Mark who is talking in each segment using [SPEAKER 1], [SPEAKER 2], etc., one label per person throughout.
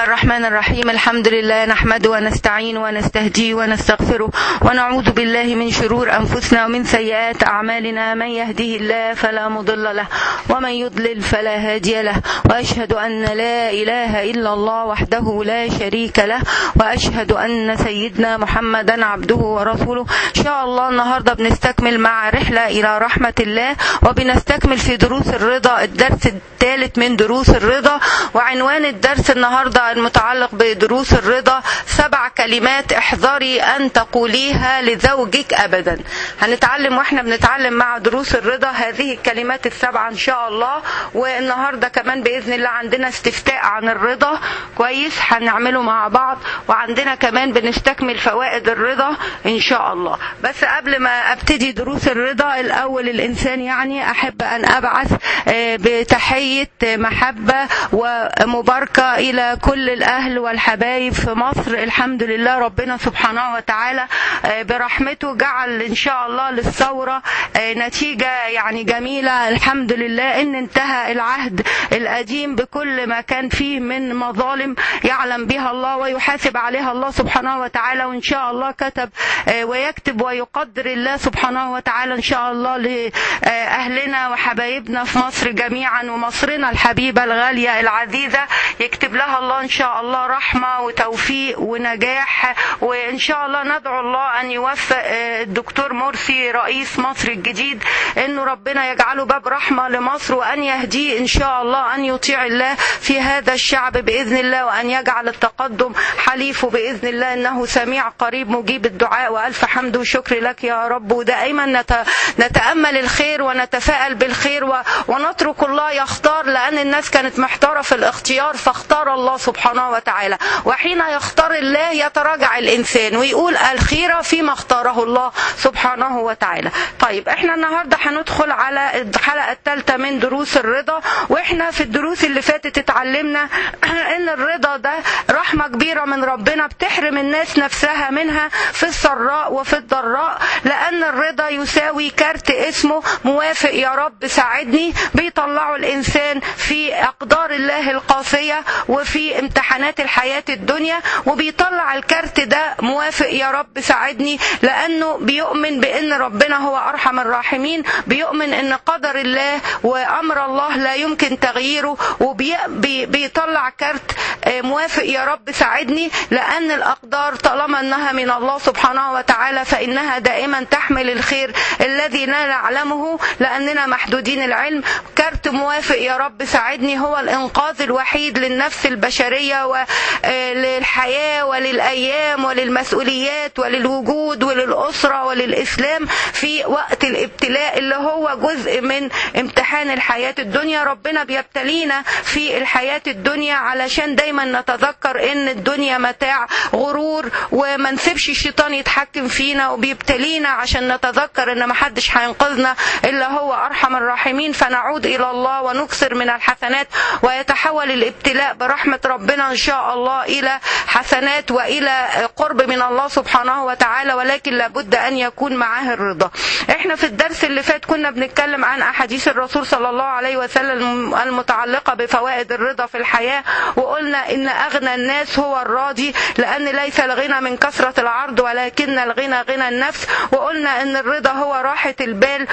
[SPEAKER 1] الله الرحمن الرحيم. الحمد لله نحمده ونستعين ونستهديه ونستغفره ونعوذ بالله من شرور أنفسنا ومن سيئات أعمالنا. من يهده الله فلا مضل له ومن يضلل فلا هادي له، وأشهد أن لا إله إلا الله وحده لا شريك له، وأشهد أن سيدنا محمدا عبده ورسوله. إن شاء الله النهاردة بنستكمل مع رحلة إلى رحمة الله، وبنستكمل في دروس الرضا الدرس الثالث من دروس الرضا. وعنوان الدرس النهاردة المتعلق بدروس الرضا 7 كلمات احذري أن تقوليها لزوجك أبدا. هنتعلم واحنا بنتعلم مع دروس الرضا هذه الكلمات ال7 إن شاء الله. والنهاردة كمان بإذن الله عندنا استفتاء عن الرضا كويس هنعمله مع بعض، وعندنا كمان بنستكمل فوائد الرضا إن شاء الله. بس قبل ما أبتدي دروس الرضا الأول الإنسان يعني أحب أن أبعث بتحية محبة ومباركة إلى كل الأهل والحبايب في مصر. الحمد لله ربنا سبحانه وتعالى برحمته جعل إن شاء الله للثورة نتيجة يعني جميلة. الحمد لله إن انتهى العهد القديم بكل ما كان فيه من مظالم يعلم بها الله ويحاسب عليها الله سبحانه وتعالى، وإن شاء الله كتب ويكتب ويقدر الله سبحانه وتعالى إن شاء الله لأهلنا وحبايبنا في مصر جميعا، ومصرنا الحبيبة الغالية العزيزة يكتب لها الله إن شاء الله رحمة وتوفيق ونجاح. وإن شاء الله ندعو الله أن يوفق الدكتور مرسي رئيس مصر الجديد إنه ربنا يجعله باب رحمة لمصر، وأن يهديه إن شاء الله أن يطيع الله في هذا الشعب بإذن الله، وأن يجعل التقدم حليفه بإذن الله، إنه سميع قريب مجيب الدعاء. وألف حمد وشكر لك يا رب. ودائما نتأمل الخير ونتفائل بالخير ونترك الله يختار، لأن الناس كانت محتارة في الاختيار فاختار الله سبحانه وتعالى، وحين يختار الله يتراجع الإنسان ويقول الخيرة فيما اختاره الله سبحانه وتعالى. طيب احنا النهاردة هندخل على الحلقة الثالثة من دروس الرضا. واحنا في الدروس اللي فاتت اتعلمنا ان الرضا ده رحمة كبيرة من ربنا بتحرم الناس نفسها منها في السراء وفي الضراء، لأن الرضا يساوي كارت اسمه موافق يا رب ساعدني، بيطلعوا الإنسان في أقدار الله القاسية وفي امتحانات الحياة الدنيا، وبيطلع الكارت ده موافق يا رب ساعدني لأنه بيؤمن بأن ربنا هو أرحم الراحمين، بيؤمن أن قدر الله وأمر الله لا يمكن تغييره، وبيطلع كارت موافق يا رب ساعدني لأن الأقدار طالما أنها من الله سبحانه وتعالى فإنها دائما تحمل الخير الذي لا نعلمه لأننا محدودين العلم. كارت موافق يا رب ساعدني هو الإنقاذ الوحيد للنفس البشرية وللحياة وللأيام وللمسؤوليات وللوجود وللأسرة وللإسلام في وقت الابتلاء اللي هو جزء من امتحان الحياة الدنيا. ربنا بيبتلينا في الحياة الدنيا علشان دايما نتذكر ان الدنيا متاع غرور وما نسيبش الشيطان يتحكم فينا، وبيبتلينا عشان نتذكر ان محدش هينقذنا الا هو ارحم الراحمين، فنعود الى الله ونكثر من الحسنات ويتحول الابتلاء برحمة ربنا ان شاء الله الى حسنات والى قرب من الله سبحانه وتعالى، ولكن لابد ان يكون معاه الرضا. احنا في الدرس اللي فات كنا بنتكلم عن احاديث الرسول صلى الله عليه وسلم المتعلقة بفوائد الرضا في الحياة، وقلنا ان اغنى الناس هو الراضي، لان ليس الغنى من كثرة العرض ولكن الغنى غنى النفس. وقلنا ان الرضا هو راحة البال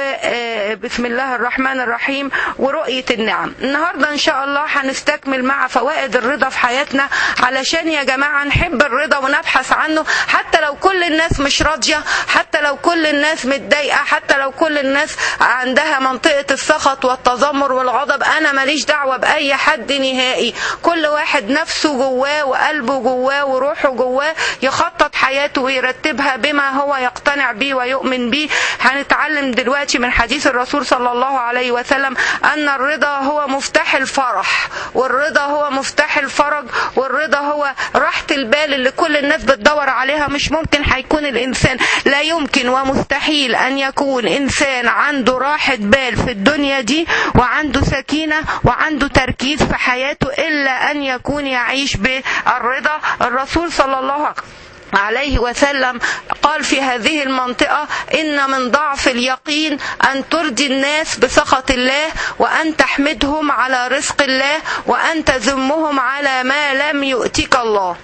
[SPEAKER 1] وبسم الله الرحمن الرحيم ورؤية النعم. النهاردة ان شاء الله هنستكمل مع فوائد الرضا في حياتنا، علشان يا جماعة نحب الرضا ونبحث عنه، حتى لو كل الناس مش راضية، حتى لو كل الناس متضايقة، حتى لو كل الناس عندها منطقة السخط والتذمر والغضب. انا ماليش دعوة باي حد نهائي، كل واحد نفسه جواه وقلبه جواه وروحه جواه يخطط حياته ويرتبها بما هو يقتنع به ويؤمن به. هنتعلم دلوقتي من حديث الرسول صلى الله عليه وسلم أن الرضا هو مفتاح الفرح، والرضا هو مفتاح الفرج، والرضا هو راحة البال اللي كل الناس بتدور عليها. مش ممكن هيكون الإنسان، لا يمكن ومستحيل أن يكون إنسان عنده راحة بال في الدنيا دي وعنده سكينة وعنده تركيز في حياته إلا أن يكون يعيش بالرضا. الرسول صلى الله عليه وسلم قال في هذه المنطقة: إن من ضعف اليقين أن ترضي الناس بسخط الله، وأن تحمدهم على رزق الله، وأن تذمهم على ما لم يؤتك الله.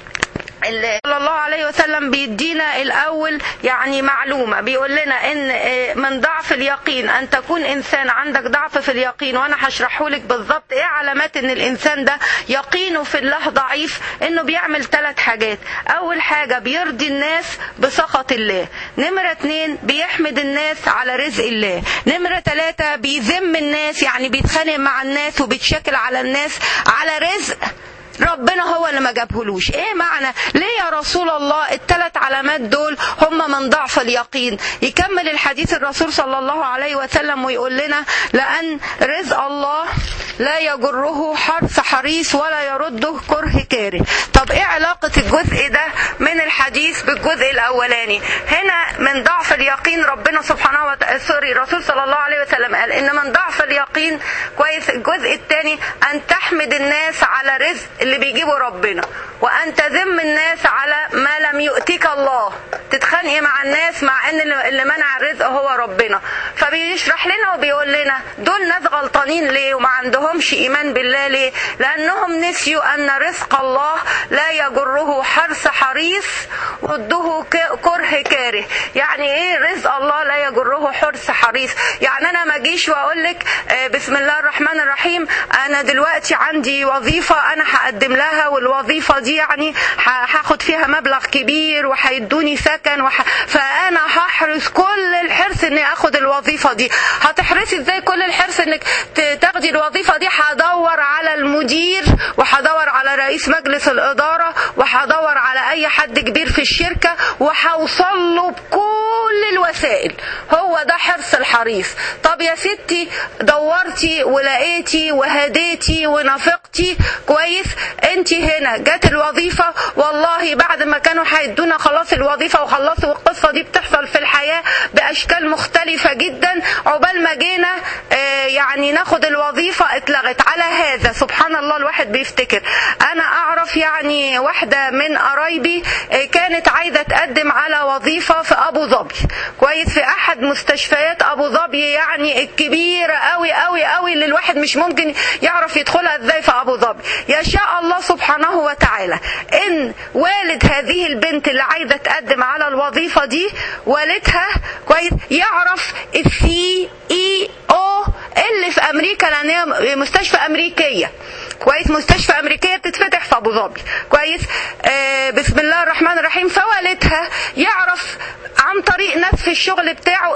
[SPEAKER 1] صلى الله عليه وسلم بيدينا الأول يعني معلومة، بيقول لنا إن من ضعف اليقين أن تكون إنسان عندك ضعف في اليقين، وأنا هشرحه لك بالظبط إيه علامات إن الإنسان ده يقينه في الله ضعيف. إنه بيعمل 3 حاجات. أول حاجة بيرضي الناس بسخط الله. نمرة 2 بيحمد الناس على رزق الله. نمرة 3 بيذم الناس، يعني بيتخانق مع الناس وبيتشكل على الناس على رزق ربنا هو اللي ما جابهولوش. ايه معنى ليه يا رسول الله ال3 علامات دول هم من ضعف اليقين؟ يكمل الحديث الرسول صلى الله عليه وسلم ويقول لنا: لأن رزق الله لا يجره حرص حريص ولا يرده كره كاره. طب ايه علاقة الجزء ده من الحديث بالجزء الاولاني؟ هنا من ضعف اليقين ربنا سبحانه وتعالى الرسول صلى الله عليه وسلم قال ان من ضعف اليقين كويس. الجزء الثاني ان تحمد الناس على رزق اللي بيجيبه ربنا، وان تذم الناس على ما لم يؤتك الله. تتخانقي مع الناس مع ان اللي منع الرزق هو ربنا. فبيشرح لنا وبيقول لنا دول ناس غلطانين ليه وما عندهمش ايمان بالله ليه؟ لانهم نسيوا ان رزق الله لا يجره حرص حريص وده كره كاره. يعني ايه رزق الله لا يجره حرص حريص؟ يعني انا ما اجيش واقول لك بسم الله الرحمن الرحيم انا دلوقتي عندي وظيفة انا هقدم لها، والوظيفة دي يعني هاخد فيها مبلغ كبير وهيدوني سكن فانا هحرص كل الحرص اني اخد الوظيفة دي. هتحرصي ازاي كل الحرص انك تاخدي الوظيفة دي؟ هدور على المدير، وهدور على رئيس مجلس الادارة، وهدور على اي حد كبير في الشركة، وهوصل له بكل الوسائل. هو ده حرص الحريص. طب يا ستي دورتي ولقيتي وهديتي ونفقتي كويس، انت هنا جت الوظيفة، والله بعد ما كانوا هيدونا خلاص الوظيفة وخلصوا. والقصة دي بتحصل في الحياة باشكال مختلفة جدا. عقبال ما جينا يعني ناخد الوظيفة اتلغت. على هذا سبحان الله الواحد بيفتكر. انا اعرف يعني واحدة من قرايبي كانت عايزة تقدم على وظيفة في ابو ظبي كويس، في احد مستشفيات ابو ظبي يعني الكبيرة قوي قوي قوي اللي الواحد مش ممكن يعرف يدخلها ازاي في ابو ظبي. يشاء الله سبحانه وتعالى ان والد هذه البنت اللي عايزة تقدم على الوظيفة دي والدها كويس يعرف CEO اللي في امريكا، لان هي مستشفى امريكية كويس، مستشفى امريكية بتتفتح في ابو ظبي كويس. بسم الله الرحمن الرحيم. فوالدها يعرف عن طريق ناس في الشغل بتاعه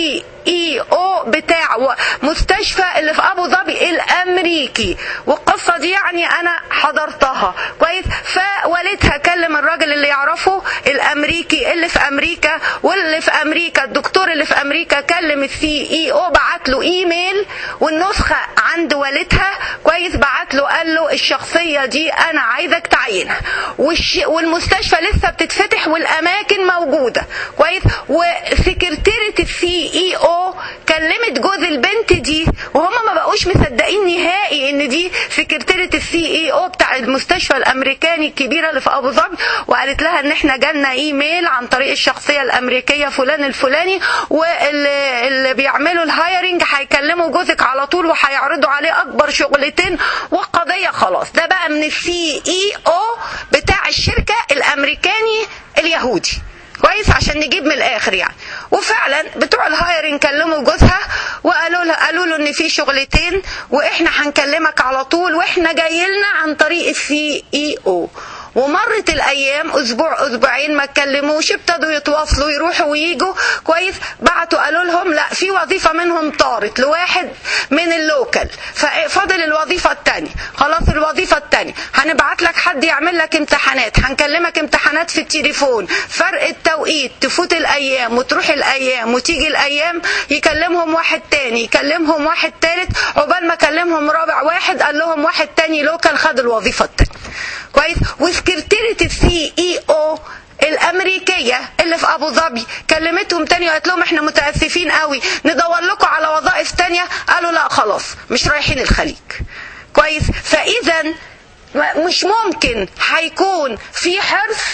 [SPEAKER 1] CEO بتاع مستشفى اللي في ابو ظبي الامريكي. والقصة دي يعني انا حضرتها كويس. فوالدها كلم الراجل اللي يعرفه الامريكي اللي في امريكا، واللي في امريكا الدكتور اللي في امريكا كلم CEO بعت له ايميل، والنسخة عند والدها كويس بعت له قال له الشخصية دي انا عايزك تعينها، والمستشفى لسه بتتفتح والاماكن موجودة كويس. وسكرتيرة CEO كلمت جوز البنت دي، وهم ما بقوش مصدقين نهائي ان دي سكرتيرة CEO بتاع المستشفى الامريكاني الكبيرة اللي في ابو ظبي. وقالت لها ان احنا جالنا ايميل عن طريق الشخصية الامريكية فلان الفلاني، واللي بيعملوا الهايرنج هيكلموا جوزك على طول وهيعرضوا عليه اكبر شغلتين والقضية خلاص. ده بقى من CEO بتاع الشركة الامريكاني اليهودي كويس، عشان نجيب من الاخر يعني. وفعلا بتوع الهايرنج كلموا جوزها وقالوا له ان في شغلتين واحنا هنكلمك على طول، واحنا جايلنا عن طريق CEO. ومرت الايام اسبوع اسبوعين ما اتكلموش، ابتدوا يتواصلوا يروحوا وييجوا كويس. بعتوا قالوا لهم لا في وظيفة منهم طارت لواحد من اللوكل، ففضل الوظيفة التانية. خلاص الوظيفة التانية هنبعت لك حد يعمل لك امتحانات، هنكلمك امتحانات في التليفون، فرق التوقيت، تفوت الايام وتروح الايام وتيجي الايام، يكلمهم واحد تاني يكلمهم واحد تالت، عقبال ما كلمهم رابع واحد قال لهم واحد تاني لوكل خد الوظيفة التانية كويس. وسكرتيرة CEO الامريكية اللي في ابو ظبي كلمتهم تاني وقالت لهم احنا متأسفين قوي ندور لكم على وظائف تانية. قالوا لا خلاص مش رايحين الخليج كويس. فاذا مش ممكن هيكون في حرص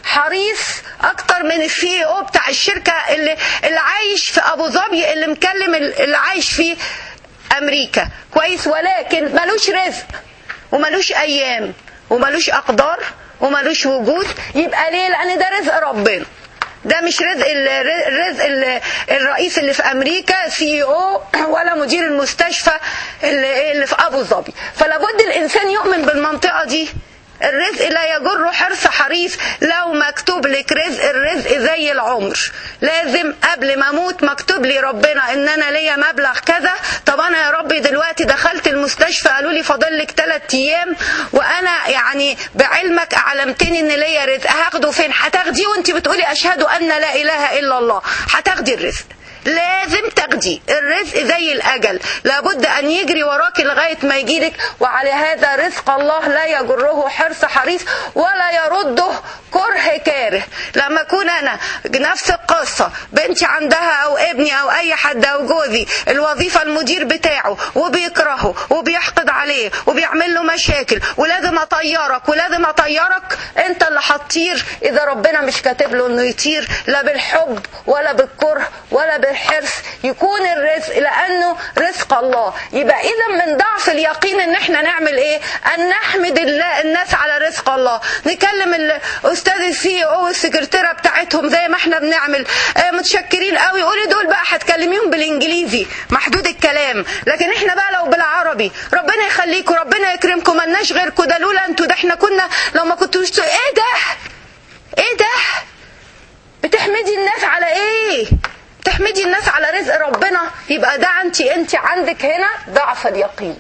[SPEAKER 1] حريص اكتر من السي او بتاع الشركة اللي عايش في ابو ظبي، اللي مكلم اللي عايش في امريكا. كويس. ولكن ملوش رزق وملوش ايام وملوش اقدار وملوش وجود. يبقى ليه؟ لان ده رزق ربنا، ده مش رزق الرئيس اللي في امريكا سي او ولا مدير المستشفى اللي في ابو ظبي. فلابد الانسان يؤمن بالمنطقة دي. الرزق لا يجر حرص حريص. لو مكتوب لك رزق، الرزق زي العمر، لازم قبل ما اموت مكتوب لي ربنا ان انا ليا مبلغ كذا. طب انا يا ربي دلوقتي دخلت المستشفى قالوا لي فاضل لك 3 ايام، وانا يعني بعلمك اعلمتني ان ليا رزق، هاخده فين؟ هتاخديه وانت بتقولي اشهد ان لا اله الا الله. هتاخدي الرزق، لازم تاخدي الرزق زي الاجل، لابد ان يجري وراك لغايه ما يجيلك. وعلى هذا رزق الله لا يجره حرص حريص ولا يرده كره كاره. لما اكون انا نفس القصه، بنتي عندها او ابني او اي حد او جوزي الوظيفه المدير بتاعه وبيكرهه وبيحقد عليه وبيعمل له مشاكل ولازم اطيرك، انت اللي هتطير اذا ربنا مش كاتب له انه يطير، لا بالحب ولا بالكره ولا بالحرص. يكون الرزق لانه رزق الله. يبقى اذا من ضعف اليقين ان احنا نعمل ايه؟ ان نحمد الله الناس على رزق الله. نكلم الاستاذ السي او والسكرتيره بتاعتهم زي ما احنا بنعمل، متشكرين قوي. قولي دول بقى هتكلميهم بالانجليزي محدود الكلام، لكن احنا بقى لو بالعربي ربنا يخليكم ربنا يكرمكم ملناش غيركم، ده لولا انتوا ده احنا كنا لو ما كنتوش. ايه ده بتحمدي الناس على ايه؟ تحمدي الناس على رزق ربنا. يبقى ده انت عندك هنا ضعف اليقين.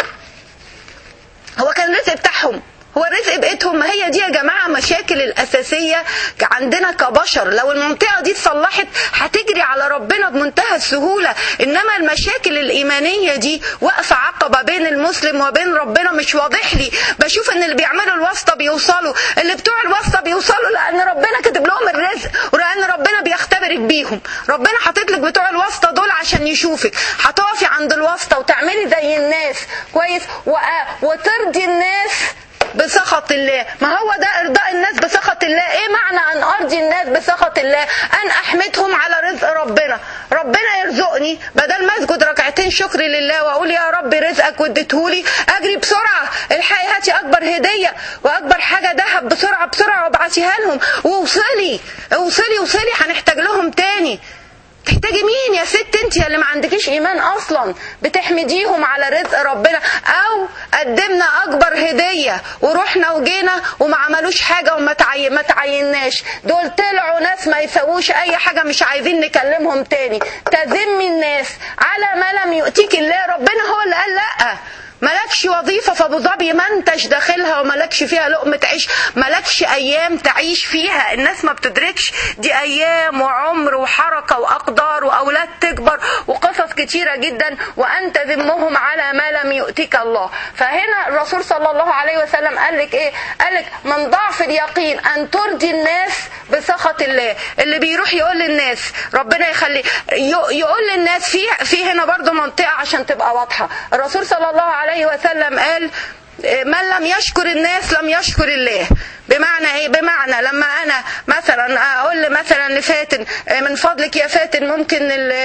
[SPEAKER 1] هو كان الرزق بتاعهم، هو الرزق بقيتهم. ما هي دي يا جماعة مشاكل الأساسية عندنا كبشر. لو المنطقة دي اتصلحت هتجري على ربنا بمنتهى السهولة. إنما المشاكل الإيمانية دي واقفة عقبة بين المسلم وبين ربنا. مش واضح لي. بشوف إن اللي بيعملوا الواسطة بيوصلوا، اللي بتوع الواسطة بيوصلوا لأن ربنا كاتب لهم الرزق ولأن ربنا بيختبرك بيهم. ربنا حاطط لك بتوع الواسطة دول عشان يشوفك. هتقفي عند الواسطة وتعملي زي الناس كويس وترضي الناس بسخط الله. ما هو ده ارضاء الناس بسخط الله. ايه معنى ان ارضي الناس بسخط الله؟ ان احمدهم على رزق ربنا. ربنا يرزقني بدل ما اسجد ركعتين شكر لله واقول يا رب رزقك واديتهولي، اجري بسرعه الحقي هاتي اكبر هديه واكبر حاجه ذهب بسرعه وابعتيها لهم. ووصلي هنحتاج لهم تاني. تحتاجي مين يا ست انت اللي ما عندكيش ايمان اصلا؟ بتحمديهم على رزق ربنا. او قدمنا اكبر هديه ورحنا وجينا وما عملوش حاجه وما تعيناش. دول طلعوا ناس ما يسووش اي حاجه، مش عايزين نكلمهم تاني. تذمي الناس على ما لم يؤتيك الله. ربنا هو اللي قال لا، ملكش وظيفة في ابو ظبي ما انتش داخلها وملكش فيها لقمة عيش، ملكش ايام تعيش فيها. الناس ما بتدركش دي ايام وعمر وحركة واقدار واولاد تكبر وقصص كتيرة جدا، وانت ذمهم على ما لم يؤتك الله. فهنا الرسول صلى الله عليه وسلم قال لك ايه؟ قال لك من ضعف اليقين ان ترضي الناس بسخط الله. اللي بيروح يقول للناس ربنا يخلي، يقول للناس في هنا برضو منطقة عشان تبقى واضحة. الرسول صلى الله عليه وسلم قال من لم يشكر الناس لم يشكر الله. بمعنى ايه؟ بمعنى لما انا مثلا اقول مثلا لفاتن من فضلك يا فاتن ممكن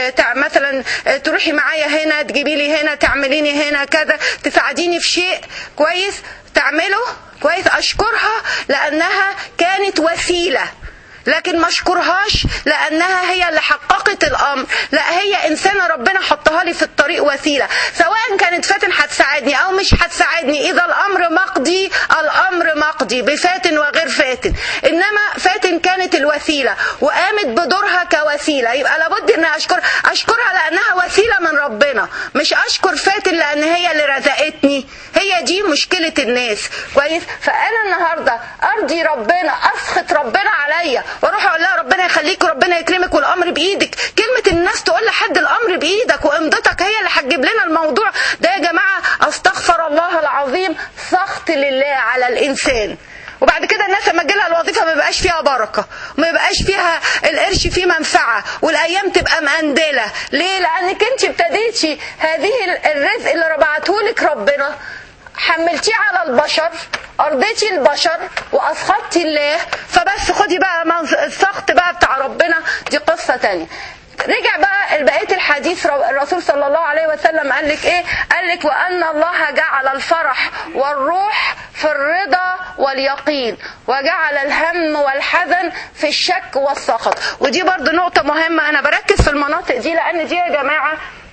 [SPEAKER 1] مثلا تروحي معايا هنا، تجيبي لي هنا، تعمليني هنا كذا، تساعديني في شيء كويس تعمله كويس، اشكرها لانها كانت وسيلة، لكن ما اشكرهاش لانها هي اللي حققت الامر. لا، هي انسانه ربنا حطها لي في الطريق وسيله، سواء كانت فاتن هتساعدني او مش هتساعدني. اذا الامر مقضي، الامر مقضي بفاتن وغير فاتن. انما فاتن كانت الوسيله وقامت بدورها كوسيله، يبقى لابد ان اشكرها لانها وسيله من ربنا، مش اشكر فاتن لان هي اللي رزقتني. هي دي مشكله الناس كويس. فانا النهارده ارضي ربنا، اسخط ربنا عليا واروح اقول لها ربنا يخليك وربنا يكرمك والامر بايدك. كلمه الناس تقول لحد الامر بايدك وامضتك هي اللي هتجيب لنا الموضوع ده يا جماعه. استغفر الله العظيم، سخط لله على الانسان. وبعد كده الناس لما تجيلها الوظيفه ما يبقاش فيها بركه، وما يبقاش فيها القرش فيه منفعه، والايام تبقى مقندله. ليه؟ لانك انت ابتديتي هذه الرزق اللي ربعتهولك ربنا حملتيه على البشر. ارضيتي البشر واسخطتي الله، فبس خدي بقى السخط بقى بتاع ربنا، دي قصة تانية. رجع بقى بقية الحديث، الرسول صلى الله عليه وسلم قال لك ايه؟ قال لك وان الله جعل الفرح والروح في الرضا واليقين، وجعل الهم والحزن في الشك والسخط. ودي برضو نقطة مهمة، انا بركز في المناطق دي لان دي يا جماعة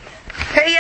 [SPEAKER 1] هي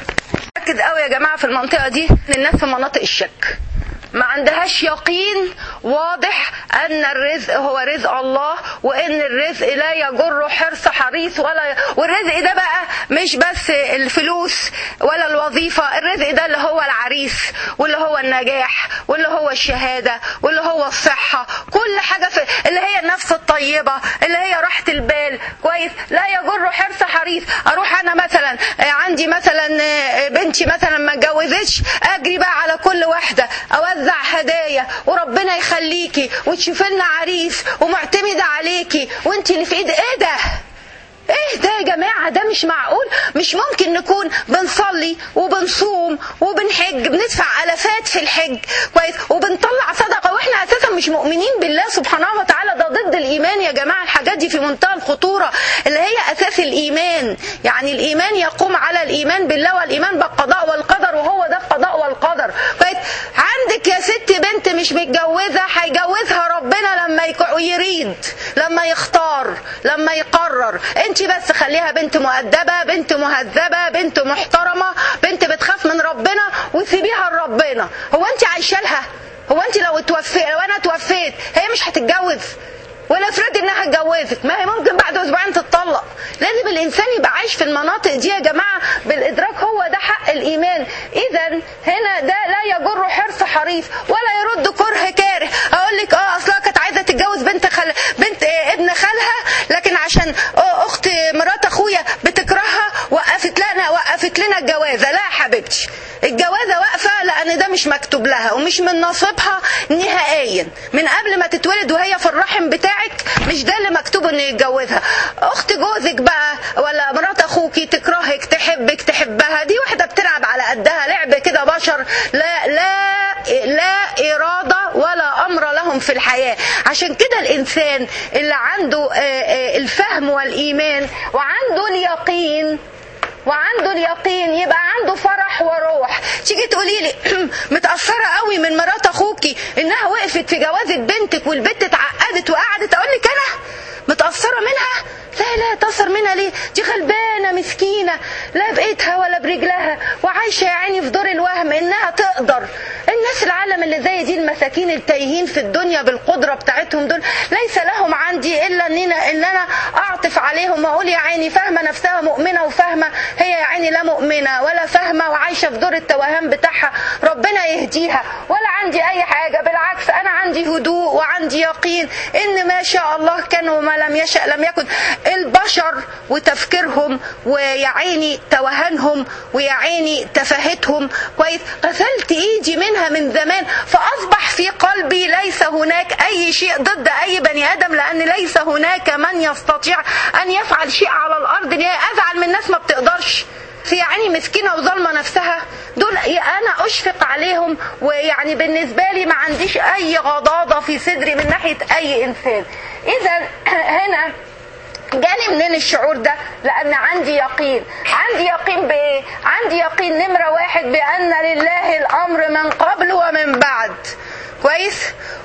[SPEAKER 1] ركز قوي يا جماعة في المنطقة دي، الناس في مناطق الشك ما عندهاش يقين واضح ان الرزق هو رزق الله، وان الرزق لا يجر حرص حريص والرزق ده بقى مش بس الفلوس ولا الوظيفة، الرزق ده اللي هو العريس واللي هو النجاح واللي هو الشهادة واللي هو الصحة، كل حاجة اللي هي النفس الطيبة اللي هي راحة البال. كويس؟ لا يجر حرص حريص. اروح انا مثلا عندي مثلا بنتي مثلا ما اتجوزتش، اجري بقى على كل واحدة اوزع هدايا وربنا يخليكي وتشوفي لنا عريس ومعتمدة عليكي وانت اللي في ايه ده؟ ايه ده يا جماعة؟ ده مش معقول. مش ممكن نكون بنصلي وبنصوم وبنحج، بندفع الافات في الحج كويس وبنطلع صدقة واحنا اساسا مش مؤمنين بالله سبحانه وتعالى. ده ضد الايمان يا جماعة. الحاجات دي في منتهى الخطورة، اللي هي اساس الايمان. يعني الايمان يقوم على الايمان بالله والايمان بالقضاء والقدر، وهو ده القضاء والقدر كويس. عندك يا ست بنت مش متجوزة، هيجوزها ربنا لما يريد، لما يختار، لما يقرر. انت بس خليها بنت مؤدبة، بنت مهذبة، بنت محترمة، بنت بتخاف من ربنا، وسيبيها لربنا. هو انت عايشه لها؟ هو انت لو انا توفيت هي مش هتتجوز؟ ولا افرض انها اتجوزت، ما هي ممكن بعد اسبوعين تتطلق. لازم الانسان يبقى عايش في المناطق دي يا جماعه بالادراك، هو ده حق الايمان. اذا هنا ده لا يجر حرص حريص ولا يرد كره كاره. اقول لك اصلها كانت عايزه تتجوز بنت ابن خالها، لكن عشان اخت مرات اخويا بتكرهها وقفت لنا الجوازه. لا يا حبيبتي، الجوازه واقفه لان ده مش مكتوب لها ومش من نصيبها نهائيا. من قبل ما تتولد وهي في الرحم بتاعك مش ده اللي مكتوب انه يتجوزها. اخت جوزك بقى ولا مرات اخوكي تكرهك، تحبك، تحبها، دي واحده بتلعب على قدها لعب كده بشر، لا اراده ولا امر لهم في الحياه. عشان كده الانسان اللي عنده الفهم والايمان وعنده اليقين يبقى عنده فرح وروح. تيجي تقولي لي متأثرة قوي من مرات اخوكي انها وقفت في جوازة بنتك والبنت اتعقدت وقعدت، اقول لك انا متأثرة منها؟ لا تأثر منها ليه؟ دي غلبانة مسكينة، لا بإيدها ولا برجلها، وعايشة يا عيني في دور الوهم انها تقدر. الناس العالم اللي زي دي، المساكين التايهين في الدنيا بالقدرة بتاعتهم دول، ليس لهم عندي الا ان انا اعطف عليهم واقول يا عيني فاهمة نفسها مؤمنة وفاهمة، هي يا عيني لا مؤمنة ولا فاهمة وعايشة في دور التوهان بتاعها، ربنا يهديها. ولا عندي اي حاجة، بالعكس انا عندي هدوء وعندي يقين ان ما شاء الله كان وما لم يشأ لم يكن. البشر وتفكيرهم ويعيني توهنهم ويعيني تفاهتهم كويس، غسلت ايدي منها من زمان، فاصبح في قلبي ليس هناك اي شيء ضد اي بني ادم، لان ليس هناك من يستطيع ان يفعل شيء على الارض. ازعل من الناس ما بتقدرش، في يعني مسكينة وظلمة نفسها، دول انا اشفق عليهم، ويعني بالنسبة لي ما عنديش اي غضاضة في صدري من ناحية اي انسان. اذا هنا جالي منين الشعور ده؟ لان عندي يقين. عندي يقين بايه؟ عندي يقين نمرة واحد بان لله الامر من قبل ومن بعد. كويس؟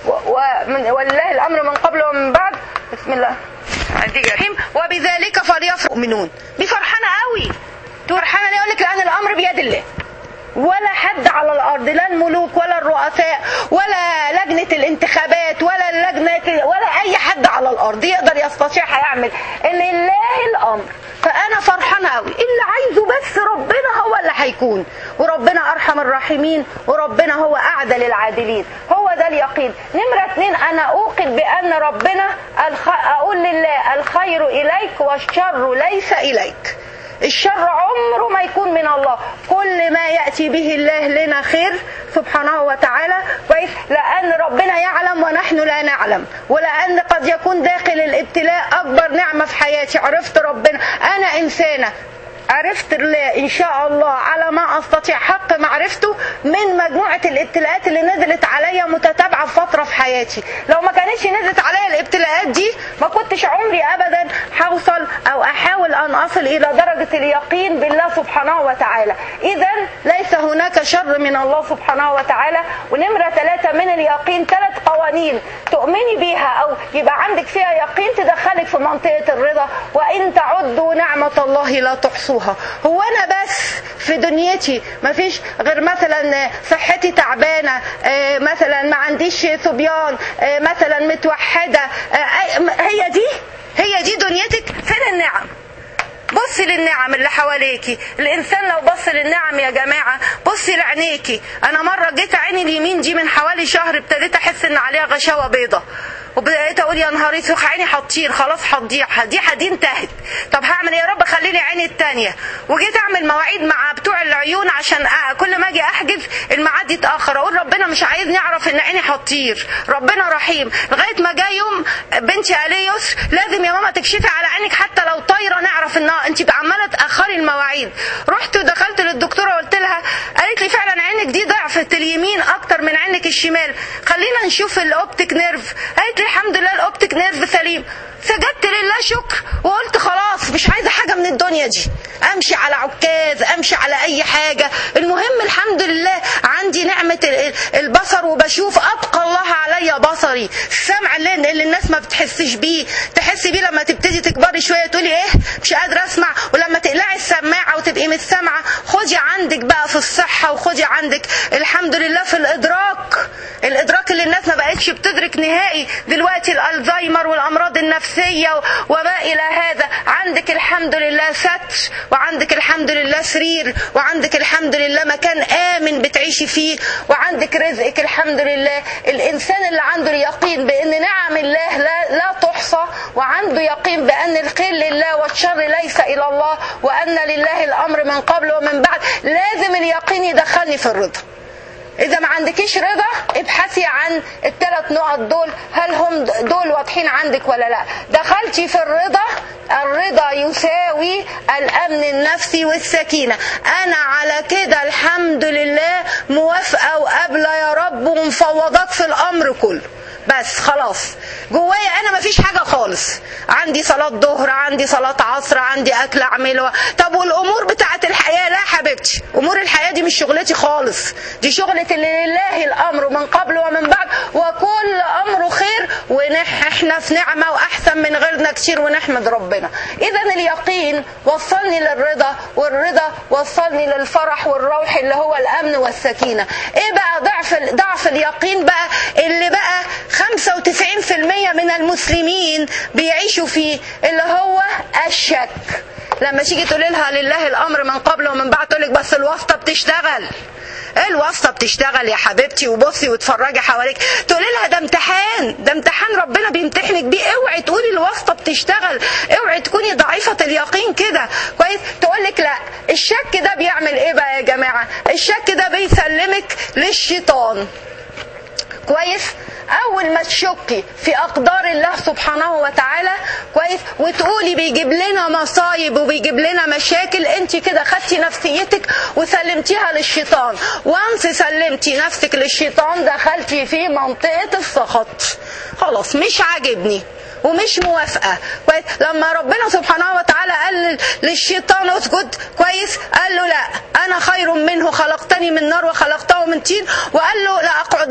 [SPEAKER 1] ولله الامر من قبل ومن بعد. بسم الله الرحيم. وبذلك فليفرح المؤمنون. دي فرحانة قوي. فرحانة ليه؟ اقول لك لان الامر بيد الله، ولا حد على الارض، لا الملوك ولا الرؤساء ولا لجنة الانتخابات ولا اي حد على الارض يقدر يستطيع هيعمل ان لله الامر. فانا فرحانه قوي، اللي عايزه بس ربنا هو اللي هيكون، وربنا ارحم الراحمين، وربنا هو اعدل العادلين. هو ده اليقين. نمرة 2، انا اوقن بان ربنا اقول لله الخير اليك والشر ليس اليك. الشر عمره ما يكون من الله. كل ما يأتي به الله لنا خير سبحانه وتعالى كويس، لأن ربنا يعلم ونحن لا نعلم، ولأن قد يكون داخل الابتلاء أكبر نعمة في حياتي. عرفت ربنا، أنا إنسانة عرفت الله إن شاء الله على ما أستطيع حق معرفته من مجموعة الابتلاءات اللي نزلت عليا متتابعة فترة في حياتي. لو ما كانتش نزلت عليا الابتلاءات دي ما كنتش عمري أبدا هوصل أو أحاول أن أصل إلى درجة اليقين بالله سبحانه وتعالى. إذا ليس هناك شر من الله سبحانه وتعالى. ونمرة 3 من اليقين 3 قوانين تؤمني بيها أو يبقى عندك فيها يقين تدخلك في منطقة الرضا. وإن تعدوا نعمة الله لا تحصوها. هو أنا بس في دنيتي ما فيش غير مثلا صحتي تعبانة، مثلا ما عنديش صبيان، مثلا متوحدة، هي دي دنيتك؟ فين النعم؟ بصي للنعم اللي حواليكي. الانسان لو بص للنعم يا جماعه، بصي لعينيكي. انا مره جيت عيني اليمين دي من حوالي شهر ابتديت احس ان عليها غشاوه بيضه، وبدأت اقول يا نهار اسود عيني هتطير خلاص هتضيع، دي انتهت. طب هعمل ايه يا رب؟ خلي لي عيني الثانيه. وجيت اعمل مواعيد مع بتوع العيون عشان كل ما اجي احجز الميعاد يتاخر، اقول ربنا مش عايزني اعرف ان عيني هتطير، ربنا رحيم. لغايه ما جاء يوم بنتي قال لي يسر لازم يا ماما تكشفي على عينك حتى لو طايره نعرف ان انت عماله تاخري المواعيد. رحت ودخلت للدكتوره قلت لها، قالت لي فعلا عينك دي ضعفت اليمين اكتر من عينك الشمال، خلينا نشوف الاوبتيك نيرف. قالت لي الحمد لله الاوبتيك نيرف سليم. سجدت لله شكر وقلت خلاص مش عايزه حاجه من الدنيا دي، امشي على عكاز، امشي على اي حاجه، المهم الحمد لله عندي نعمه البصر وبشوف. ابقى الله علي بصري. السمع اللي الناس ما بتحسش بيه، تحسي بيه لما تبتدي تكبري شويه تقولي ايه مش قادره اسمع، ولما تقلعي السماعه وتبقي مش سامعه. خدي عندك بقى في الصحه، وخدي عندك الحمد لله في الادراك اللي الناس ما بقتش بتدرك نهائي دلوقتي، الالزهايمر والامراض النفسيه وما الى هذا. عندك الحمد لله ستر، وعندك الحمد لله سرير، وعندك الحمد لله مكان امن بتعيشي فيه، وعندك رزقك الحمد لله. الانسان اللي عنده اليقين بان نعم الله لا تحصى، وعنده يقين بان الخير لله والشر ليس الى الله، وان لله الامر من قبل ومن بعد، لازم اليقين يدخلني في الرضا. إذا ما عندكيش رضا ابحثي عن ال3 نقط دول، هل هم دول واضحين عندك ولا لا؟ دخلتي في الرضا يساوي الأمن النفسي والسكينة. أنا على كده الحمد لله موافقة وقابلة يا رب ومفوضات في الأمر كله. بس خلاص جوايا انا مفيش حاجه خالص، عندي صلاه ظهر، عندي صلاه عصر، عندي اكل اعمله. طب والامور بتاعه الحياه؟ لا حبيبتي، امور الحياه دي مش شغلتي خالص، دي شغله اللي لله الامر من قبل ومن بعد، وكل امره خير، احنا في نعمه واحسن من غيرنا كتير ونحمد ربنا. اذا اليقين وصلني للرضا، والرضا وصلني للفرح والروح اللي هو الامن والسكينه. ايه بقى ضعف اليقين بقى اللي بقى 95% من المسلمين بيعيشوا فيه، اللي هو الشك. لما تيجي تقولي لها لله الامر من قبل ومن بعد تقول لك بس الواسطه بتشتغل. الواسطه بتشتغل يا حبيبتي، وبصي واتفرجي حواليك. تقولي لها ده امتحان ربنا بيمتحنك بيه، اوعي تقولي الواسطه بتشتغل، اوعي تكوني ضعيفه اليقين كده كويس. تقول لك لا. الشك ده بيعمل ايه بقى يا جماعه؟ الشك ده بيسلمك للشيطان كويس. اول ما تشكي في اقدار الله سبحانه وتعالى كويس وتقولي بيجيب لنا مصايب وبيجيب لنا مشاكل، انت كده خدتي نفسيتك وسلمتيها للشيطان. وانس سلمتي نفسك للشيطان دخلتي في منطقة السخط. خلاص مش عاجبني ومش موافقة كويس. لما ربنا سبحانه وتعالى قال للشيطان اسجد كويس، قال له لا انا خير منه، خلقتني من نار وخلقته من طين، وقال له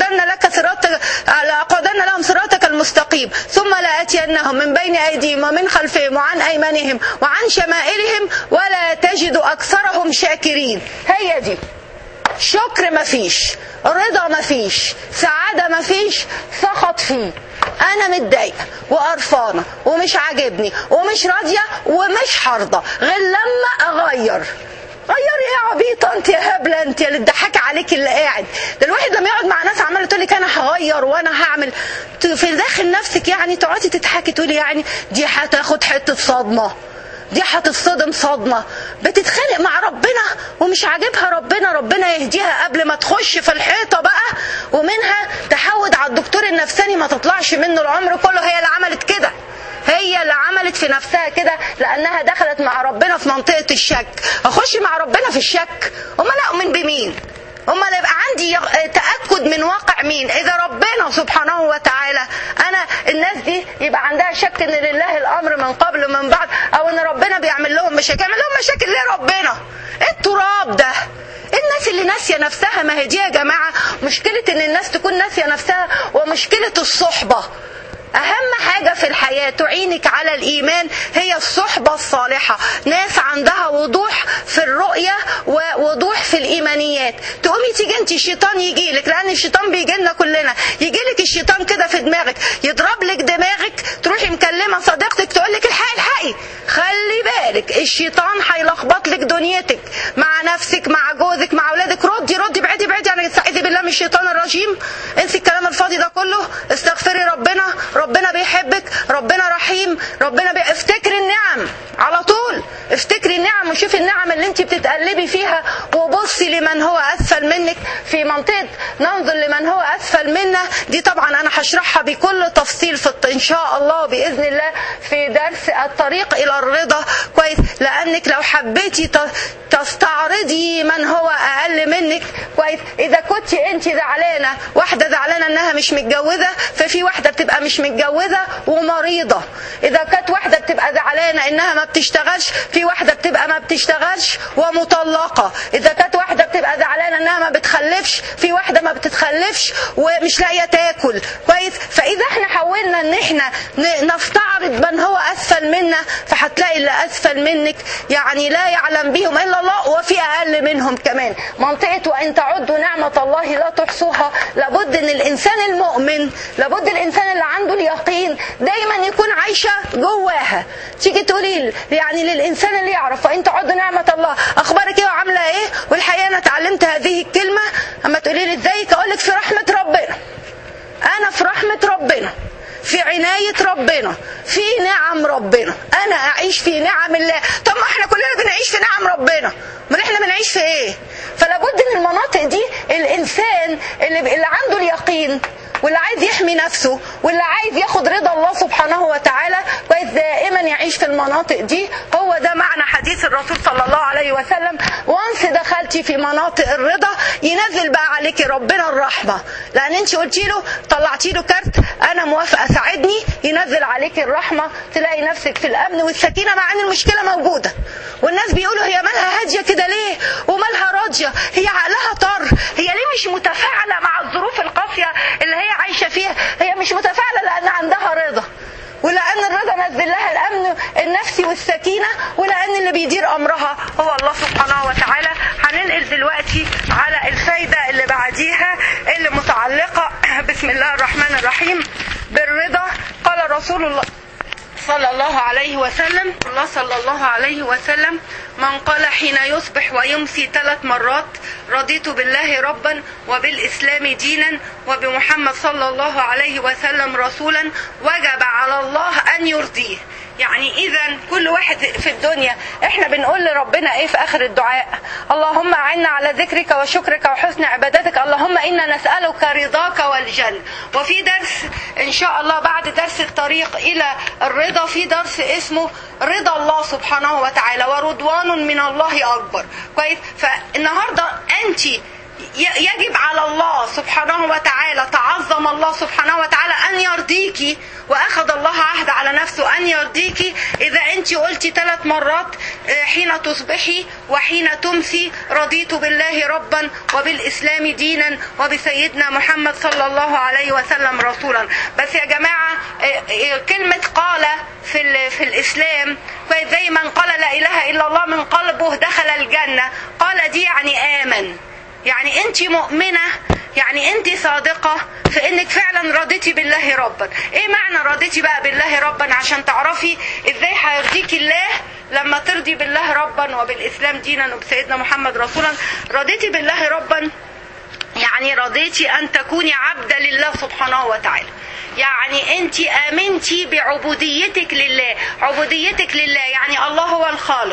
[SPEAKER 1] لأقعدن لهم صراطك المستقيم ثم لآتينهم من بين أيديهم ومن خلفهم وعن أيمانهم وعن شمائلهم ولا تجد أكثرهم شاكرين. هي دي. شكر مفيش، رضا مفيش، سعادة مفيش، سخط فيه. أنا متضايقة وقرفانة ومش عاجبني ومش راضية ومش حارضة غير لما أغير. غيري ايه يا عبيطه انت يا هبله انت اللي تضحكي عليك اللي قاعد ده. الواحد لما يقعد مع ناس عماله تقول لك انا هغير وانا هعمل، في داخل نفسك يعني تقعدي تضحكي تقولي يعني دي هتاخد حته صدمه، دي هتتصدم صدمه. بتتخانق مع ربنا ومش عاجبها ربنا يهديها قبل ما تخش في الحيطه بقى، ومنها تحود على الدكتور النفساني ما تطلعش منه العمر كله. هي اللي عملت كده، هي اللي عملت في نفسها كده لانها دخلت مع ربنا في منطقة الشك. اخش مع ربنا في الشك؟ امال اؤمن بمين؟ امال يبقى عندي تأكد من واقع مين؟ اذا ربنا سبحانه وتعالى انا الناس دي يبقى عندها شك ان لله الامر من قبل ومن بعد، او ان ربنا بيعمل لهم مشاكل. يعمل لهم مشاكل ليه ربنا؟ ايه التراب ده؟ الناس اللي ناسيه نفسها. ما هي دي يا جماعه مشكله ان الناس تكون ناسيه نفسها، ومشكله الصحبه. أهم حاجة في الحياة تعينك على الإيمان هي الصحبة الصالحة، ناس عندها وضوح في الرؤية ووضوح في الإيمانيات. تقومي تيجي انت الشيطان يجيلك، لأن الشيطان بيجيلنا كلنا، يجيلك الشيطان كده في دماغك، يضرب لك دماغك، تروحي مكلمة صديقتك تقولك الحقي. خلي بالك الشيطان هيلخبط لك دنيتك مع نفسك مع جوزك مع أولادك. ردي بعدي يعني استعيذي بالله من الشيطان الرجيم. انسي الكلام الفاضي ده كله، استغفري ربنا بيحبك، ربنا رحيم، افتكري النعم على طول، افتكري النعم وشوفي النعم اللي انت بتتقلبي فيها، وبصي لمن هو اسفل منك. في منطقة ننظر لمن هو اسفل منا دي طبعا انا هشرحها بكل تفصيل ان شاء الله باذن الله في درس الطريق الى الرضا. كويس؟ لانك لو حبيتي تستعرضي من هو اقل منك، كويس، اذا كنت انت زعلانه، واحده زعلانه انها مش متجوزه، ففي واحده بتبقى مش متجوزه ومريضه. اذا كانت واحده بتبقى زعلانه انها ما بتشتغلش، في واحده بتبقى ما بتشتغلش ومطلقه. اذا كانت واحده بتبقى زعلانه انها ما بتخلفش، في واحده ما بتتخلفش ومش لاقيه تاكل. كويس؟ فاذا احنا حاولنا ان احنا نستعرض من هو اسفل منا، فهتلاقي اللي اسفل منك يعني لا يعلم بهم الا الله، وفي اقل منهم كمان. منطقه وان تعدوا نعمه الله لا تحصوها. لابد ان الانسان المؤمن، لابد الانسان اللي عنده اليقين دايما يكون عايشه جواها. تيجي تقولي يعني للانسان اللي يعرف وان تعدوا نعمه الله، اخبارك ايه وعامله ايه؟ والحقيقه انا اتعلمت هذه الكلمه. اما تقولي لي ازيك، اقول لك في رحمه ربنا، انا في رحمه ربنا، في عناية ربنا، في نعم ربنا، أنا أعيش في نعم الله. طب ما احنا كلنا بنعيش في نعم ربنا، ما احنا بنعيش في ايه؟ فلابد ان المناطق دي الإنسان اللي عنده اليقين واللي عايز يحمي نفسه واللي عايز ياخد رضا الله سبحانه وتعالى، كويس، دائما يعيش في المناطق دي. هو ده معنى حديث الرسول صلى الله عليه وسلم: وانس دخلتي في مناطق الرضا ينزل بقى عليك ربنا الرحمة، لأن انت قلتي له، طلعتي له كارت أنا موافقة ساعدني، ينزل عليك الرحمة، تلاقي نفسك في الأمن والسكينة، مع أن المشكلة موجودة. والناس بيقولوا هي مالها هادية كده ليه ومالها راضية، هي عقلها طر، هي ليه مش متفاعلة مع الظروف القاسية اللي هي عايشة فيها؟ هي مش متفاعلة لأن عندها رضا، ولأن الرضا نزل لها الأمن النفسي والسكينة، ولأن اللي بيدير أمرها هو الله سبحانه وتعالى. هننقل دلوقتي على الفايدة اللي بعديها اللي متعلقة بسم الله الرحمن الرحيم بالرضا. قال رسول الله صلى الله عليه وسلم: من قال حين يصبح ويمسي 3 مرات: رضيت بالله ربا وبالإسلام دينا وبمحمد صلى الله عليه وسلم رسولا، وجب على الله أن يرضيه. يعني إذا كل واحد في الدنيا احنا بنقول لربنا ايه في آخر الدعاء؟ اللهم أعنا على ذكرك وشكرك وحسن عبادتك، اللهم إنا نسألك رضاك والجنة. وفي درس إن شاء الله بعد درس الطريق إلى الرضا، في درس اسمه رضا الله سبحانه وتعالى ورضوان من الله أكبر. كويس؟ فالنهاردة أنت يجب على الله سبحانه وتعالى، تعظم الله سبحانه وتعالى أن يرضيكي، وأخذ الله عهد على نفسه أن يرضيكي إذا أنت قلتي 3 مرات حين تصبحي وحين تمسي: رضيت بالله ربا وبالإسلام دينا وبسيدنا محمد صلى الله عليه وسلم رسولا. بس يا جماعة كلمة قال في الإسلام زي من قال لا إله إلا الله من قلبه دخل الجنة. قال دي يعني آمن، يعني انت مؤمنة، يعني انت صادقة في انك فعلا رضيتي بالله ربا. ايه معنى رضيتي بقى بالله ربا؟ عشان تعرفي ازاي هيرضيكي الله لما ترضي بالله ربا وبالاسلام دينا وبسيدنا محمد رسولا. رضيتي بالله ربا يعني رضيتي ان تكوني عبدة لله سبحانه وتعالى، يعني انت امنتي بعبوديتك لله. عبوديتك لله يعني الله هو الخالق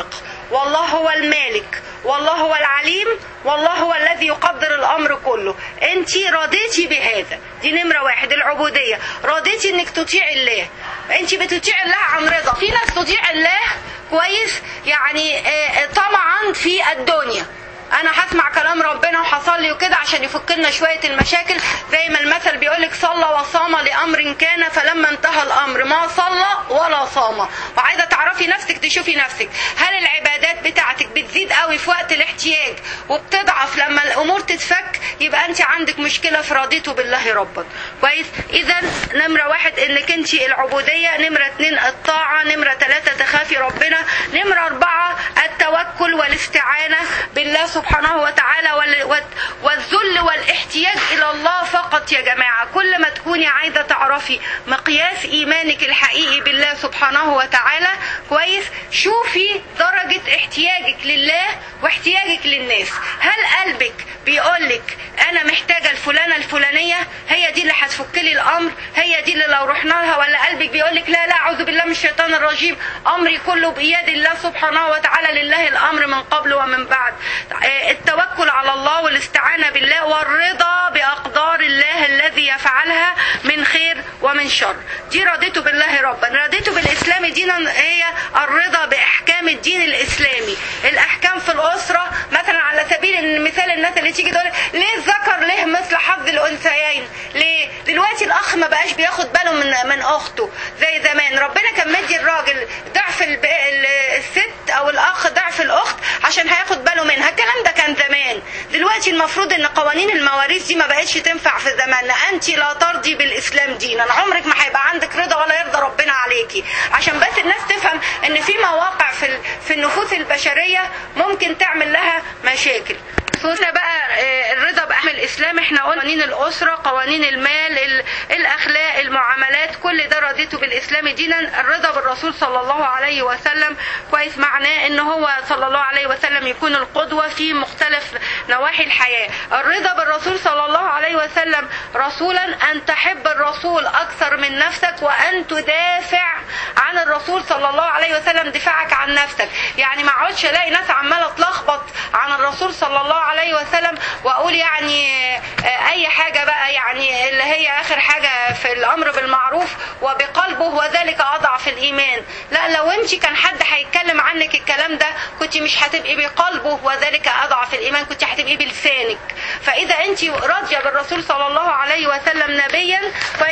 [SPEAKER 1] والله هو المالك، والله هو العليم، والله هو الذي يقدر الأمر كله. انت رضيتي بهذا، دي نمرة واحد العبودية. رضيتي انك تطيع الله، انت بتطيع الله عن رضا. في ناس تطيع الله كويس يعني طمعا في الدنيا، انا هسمع كلام ربنا وهصلي وكده عشان يفك لنا شويه المشاكل، زي ما المثل بيقولك صلى وصام لامر كان فلما انتهى الامر ما صلى ولا صام. وعايزه تعرفي نفسك، تشوفي نفسك هل العبادات بتاعتك بتزيد قوي في وقت الاحتياج وبتضعف لما الامور تتفك، يبقى انت عندك مشكله في رضيته بالله ربا. كويس. اذا نمره واحد انك انت العبوديه، نمره اتنين الطاعه، نمره ثلاثه تخافي ربنا، نمره اربعه التوكل والاستعانه بالله سبحانه وتعالى والذل والاحتياج إلى الله فقط. يا جماعة كل ما تكوني عايزة تعرفي مقياس إيمانك الحقيقي بالله سبحانه وتعالى كويس، شوفي درجة احتياجك لله واحتياجك للناس. هل قلبك بيقولك أنا محتاجة الفلانة الفلانية، هي دي اللي هتفك لي الأمر، هي دي اللي لو رحنا لها، ولا قلبك بيقولك لا لا أعوذ بالله من الشيطان الرجيم، أمري كله بيد الله سبحانه وتعالى، لله الأمر من قبل ومن بعد. التوكل على الله والاستعانة بالله والرضا بأقدار الله الذي يفعلها من خير ومن شر. دي رضيته بالله ربا. رضيته بالإسلام دينا، هي الرضا بأحكام الدين الإسلامي. الأحكام في الأسرة مثلا، على سبيل المثال الناس اللي تيجي تقول ليه الذكر له مثل حظ الأنثيين؟ ليه دلوقتي الأخ ما بقاش بياخد باله من أخته زي زمان؟ ربنا كان مدي الراجل ضعف الست أو الأخ ضعف الأخت عشان هياخد باله منها. الكلام ده كان زمان. دلوقتي المفروض ان قوانين المواريث دي ما بقتش تنفع في زماننا. انت لا ترضي بالاسلام دينا، عمرك ما هيبقى عندك رضا ولا يرضى ربنا عليكي. عشان بس الناس تفهم ان في مواقع في النفوس البشريه ممكن تعمل لها مشاكل. هنا بقى الرضا بأحكام الإسلام، احنا قلنا قوانين الأسرة، قوانين المال، الأخلاق، المعاملات، كل ده رضيته بالإسلام دينا. الرضا بالرسول صلى الله عليه وسلم كويس، معناه ان هو صلى الله عليه وسلم يكون القدوة في مختلف نواحي الحياة. الرضا بالرسول صلى الله عليه وسلم رسولا، أن تحب الرسول أكثر من نفسك، وأن تدافع عن الرسول صلى الله عليه وسلم دفاعك عن نفسك. يعني ما اقعدش الاقي ناس عمالة تلخبط عن الرسول صلى الله عليه وسلم واقول يعني اي حاجة بقى، يعني اللي هي اخر حاجة في الامر بالمعروف وبقلبه وذلك اضعف الايمان. لا، لو انت كان حد هيتكلم عنك الكلام ده كنت مش هتبقي بقلبه وذلك اضعف الايمان، كنت هتبقي بلسانك. فاذا انت راضية بالرسول صلى الله عليه وسلم نبيا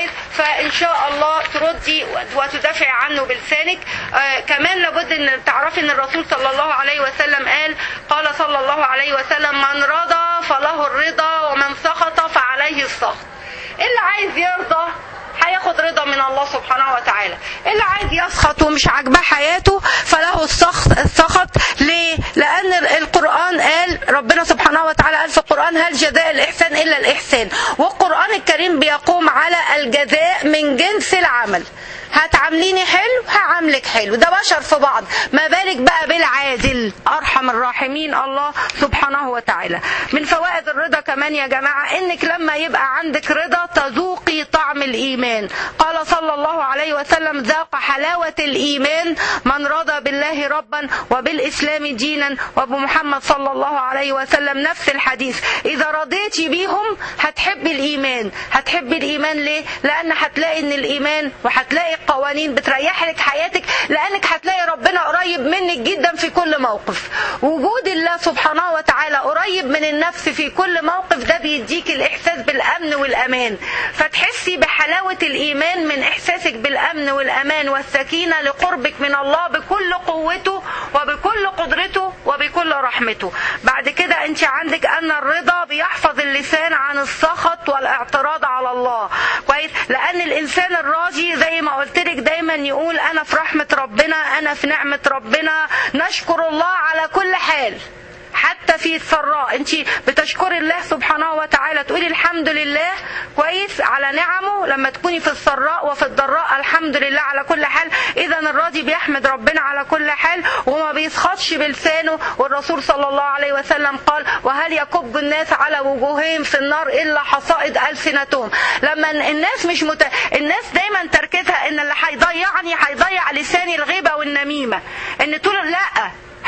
[SPEAKER 1] فان شاء الله تردي وتدافع عنه بلسانك. كمان لابد ان تعرفي ان الرسول صلى الله عليه وسلم قال صلى الله عليه وسلم من رضى فله الرضا ومن سخط فعليه السخط. اللي عايز يرضى هياخد رضا من الله سبحانه وتعالى، اللي عايز يسخط ومش عاجباه حياته فله السخط. ليه؟ لأن القرآن قال، ربنا سبحانه وتعالى قال في القرآن هل جزاء الإحسان إلا الإحسان، والقرآن الكريم بيقوم على الجزاء من جنس العمل. هتعامليني حلو هعاملك حلو، ده بشر في بعض، ما بالك بقى بالعادل أرحم الراحمين الله سبحانه وتعالى. من فوائد الرضا كمان يا جماعة انك لما يبقى عندك رضا تذوقي طعم الإيمان. قال صلى الله عليه وسلم ذاق حلاوة الإيمان من رضى بالله ربا وبالإسلام دينا وبمحمد صلى الله عليه وسلم. نفس الحديث، إذا رضيتي بيهم هتحبي الإيمان. هتحبي الإيمان ليه؟ لأن هتلاقي ان الإيمان وهتلاقي قوانين بتريح لك حياتك، لأنك هتلاقي ربنا قريب منك جدا في كل موقف. وجود الله سبحانه وتعالى قريب من النفس في كل موقف، ده بيديك الإحساس بالأمن والأمان. فتحسي بحلاوة الإيمان من إحساسك بالأمن والأمان والسكينة لقربك من الله بكل قوته وبكل قدرته وبكل رحمته. بعد كده انت عندك أن الرضا بيحفظ اللسان عن السخط والاعتراض على الله. كويس؟ لأن الإنسان الراضي زي ما قلت لك دايما يقول أنا في رحمة ربنا، أنا في نعمة ربنا، نشكر الله على كل حال. حتى في السراء انت بتشكري الله سبحانه وتعالى، تقولي الحمد لله كويس على نعمه. لما تكوني في السراء وفي الضراء الحمد لله على كل حال. اذا الراضي بيحمد ربنا على كل حال وما بيسخطش بلسانه. والرسول صلى الله عليه وسلم قال وهل يكب الناس على وجوههم في النار الا حصائد ألسنتهم. لما الناس الناس دايما تركيزها ان اللي هيضيع لساني الغيبة والنميمة، ان تقول لا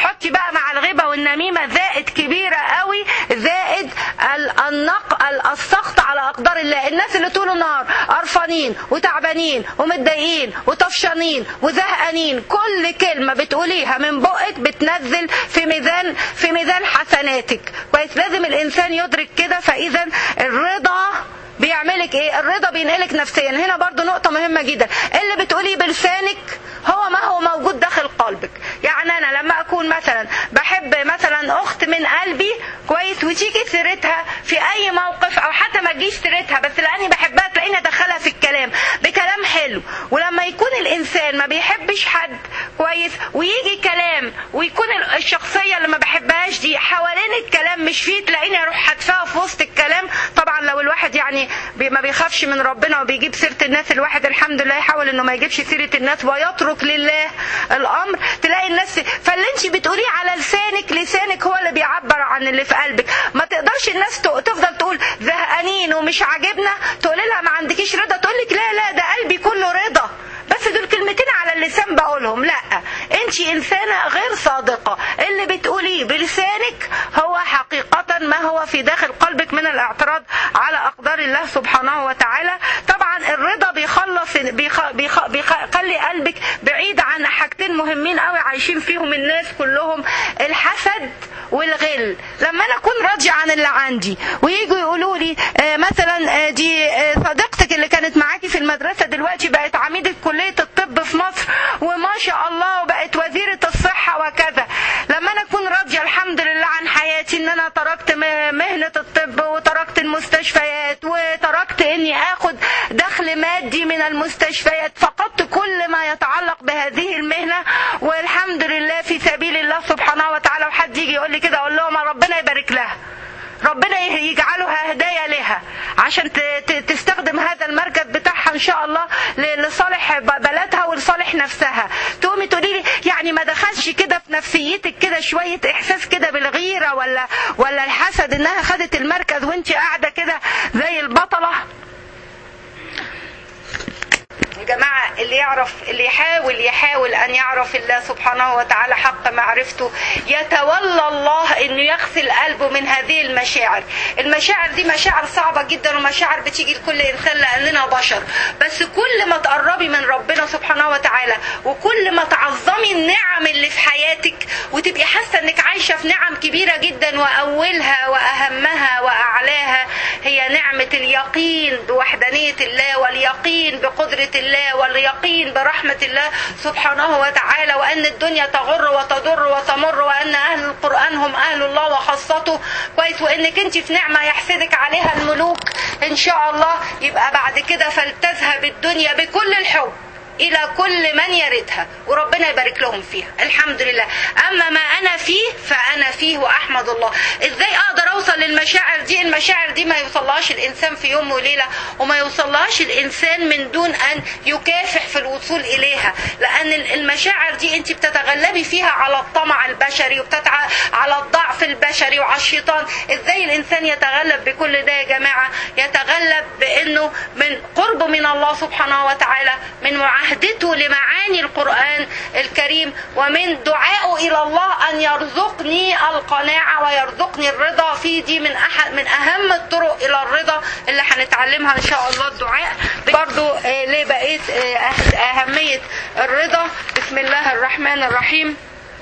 [SPEAKER 1] حطي بقى مع الغيبة والنميمة زائد كبيرة قوي، زائد السخط على أقدار الله. الناس اللي طول النهار قرفانين وتعبانين ومتضايقين وطفشانين وزهقانين، كل كلمة بتقوليها من بقك بتنزل في ميزان حسناتك. كويس، لازم الإنسان يدرك كده. فإذا الرضا بيعملك ايه؟ الرضا بينقلك نفسيا. هنا برضو نقطة مهمة جدا، اللي بتقوليه بلسانك هو ما هو موجود داخل قلبك. يعني انا لما اكون مثلا بحب مثلا اخت من قلبي كويس، وتيجي سيرتها في اي موقف، او حتى ما تجيش سيرتها بس لاني بحبها تلاقيني ادخلها في الكلام بكلام حلو. ولما يكون الانسان ما بيحبش حد كويس ويجي كلام ويكون الشخصية اللي ما بحبهاش دي حوالين الكلام مش فيه، تلاقيني اروح حدفها في وسط الكلام. طبعا لو الواحد يعني ما بيخافش من ربنا وبيجيب سيرة الناس، الواحد الحمد لله يحاول انه ما يجيبش سيرة الناس ويترك لله الامر. تلاقي الناس، فاللي انت بتقوليه على لسانك هو اللي بيعبر عن اللي في قلبك. ما تقدرش الناس تفضل تقول زهقانين ومش عاجبنا، تقولي لها ما عندكيش رضا، تقولك لا ده قلبي كله رضا، بس دول كلمتين على اللسان بقولهم. لا، انت انسانة غير صادقة. اللي بتقوليه بلسانك هو حقيقة ما هو في داخل قلبك من الاعتراض على اقدار الله سبحانه وتعالى. طبعا الرضا بيخلي قلبك بعيد عن حاجتين مهمين قوي عايشين فيهم الناس كلهم، الحسد والغل. لما انا اكون راضية عن اللي عندي وييجوا يقولوا لي مثلا دي صديقتك اللي كانت معاكي في المدرسة دلوقتي بقت عميدة كلية الطب في مصر وما شاء الله وبقت وزيرة الصحة وكذا، لما انا اكون راضية الحمد لله عن حياتي ان انا تركت مهنة الطب وتركت المستشفيات وتركت اني اخد دخل مادي من المستشفيات، فقدت كل ما يتعلق بهذه المهنة والحمد لله في سبيل الله سبحانه وتعالى. وحد يجي يقول لي كده اقول لهم ربنا يبارك لها، ربنا يجعلها هدايا لها عشان تستخدم هذا المركز بتاعها ان شاء الله لصالح بلدها ولصالح نفسها. تقومي تقولي لي يعني ما دخلش كده في نفسيتك كده شوية احساس كده بالغيرة ولا الحسد انها خدت المركز وانت قاعدة كده زي البطلة؟ يا جماعة اللي يحاول أن يعرف الله سبحانه وتعالى حق معرفته يتولى الله أنه يغسل قلبه من هذه المشاعر. المشاعر دي مشاعر صعبة جدا ومشاعر بتيجي لكل إنسان لأننا بشر، بس كل ما تقربي من ربنا سبحانه وتعالى وكل ما تعظمي النعم اللي في حياتك وتبقي حاسة أنك عايشة في نعم كبيرة جدا، وأولها وأهمها وأعلاها هي نعمة اليقين بوحدانية الله واليقين بقدرة الله واليقين برحمة الله سبحانه وتعالى، وأن الدنيا تغر وتضر وتمر، وأن أهل القرآن هم أهل الله وخاصته كويس، وأنك أنت في نعمة يحسدك عليها الملوك إن شاء الله. يبقى بعد كده فلتذهب الدنيا بكل الحب إلى كل من يردها وربنا يبارك لهم فيها الحمد لله. أما ما أنا فيه فأنا فيه وأحمد الله. إزاي أقدر أوصل للمشاعر دي؟ المشاعر دي ما يوصلهاش الإنسان في يوم وليلة، وما يوصلهاش الإنسان من دون أن يكافح في الوصول إليها، لأن المشاعر دي أنت بتتغلبي فيها على الطمع البشري على الضعف البشري وعلى الشيطان. إزاي الإنسان يتغلب بكل ده يا جماعة؟ يتغلب بأنه من قربه من الله سبحانه وتعالى، من معاهدته لمعاني القرآن الكريم، ومن دعائه إلى الله أن يرزقني القناعة ويرزقني الرضا. في دي من أهم الطرق إلى الرضا اللي هنتعلمها إن شاء الله الدعاء. برضو لبقية أهمية الرضا. بسم الله الرحمن الرحيم.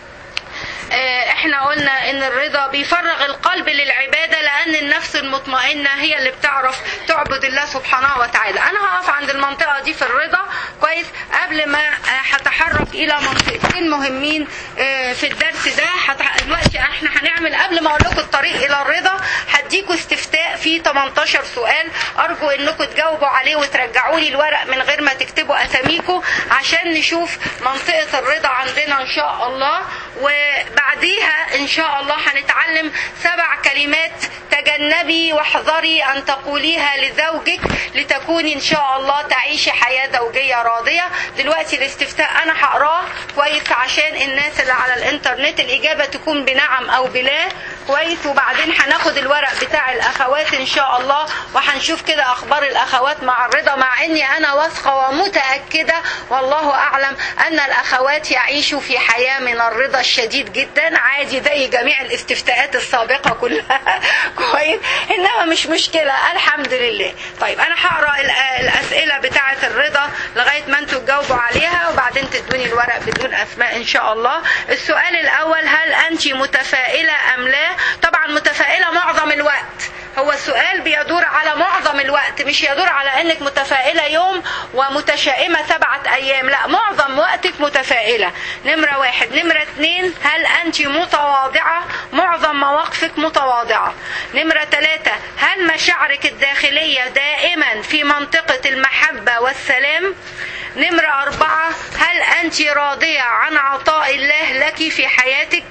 [SPEAKER 1] احنا قلنا ان الرضا بيفرغ القلب للعبادة، لان النفس المطمئنة هي اللي بتعرف تعبد الله سبحانه وتعالى. انا هقف عند المنطقة دي في الرضا كويس قبل ما هتحرك الى منطقتين مهمين في الدرس ده. دلوقتي احنا هنعمل قبل ما اقول لكم الطريق الى الرضا هديكم استفتاء فيه 18 سؤال، ارجو انكم تجاوبوا عليه وترجعوا لي الورق من غير ما تكتبوا اساميكم عشان نشوف منطقة الرضا عندنا ان شاء الله. وبعديها ان شاء الله هنتعلم 7 كلمات تجنبي واحذري ان تقوليها لزوجك لتكوني ان شاء الله تعيشي حياة زوجية راضية. دلوقتي الاستفتاء انا هقراه كويس عشان الناس اللي على الانترنت الاجابة تكون بنعم او بلا كويس، وبعدين هناخد الورق بتاع الاخوات ان شاء الله وهنشوف كده اخبار الاخوات مع الرضا، مع اني انا واثقة ومتأكدة والله أعلم أن الأخوات يعيشوا في حياة من الرضا الشديد جدا، عادي زي جميع الاستفتاءات السابقة كلها كويس، إنما مش مشكلة الحمد لله. طيب أنا هقرأ الأسئلة بتاعة الرضا لغاية ما انتوا تجاوبوا عليها، وبعدين تدوني الورق بدون أسماء إن شاء الله. السؤال الأول: هل أنت متفائلة أم لا؟ طبعا متفائلة معظم الوقت، هو السؤال بيدور على معظم الوقت، مش يدور على انك متفائلة يوم ومتشائمة 7 أيام، لا، معظم وقتك متفائلة. نمرة 1. نمرة 2: هل أنت متواضعة؟ معظم مواقفك متواضعة. نمرة 3: هل مشاعرك الداخلية دائما في منطقة المحبة والسلام؟ نمرة 4: هل أنت راضية عن عطاء الله لك في حياتك؟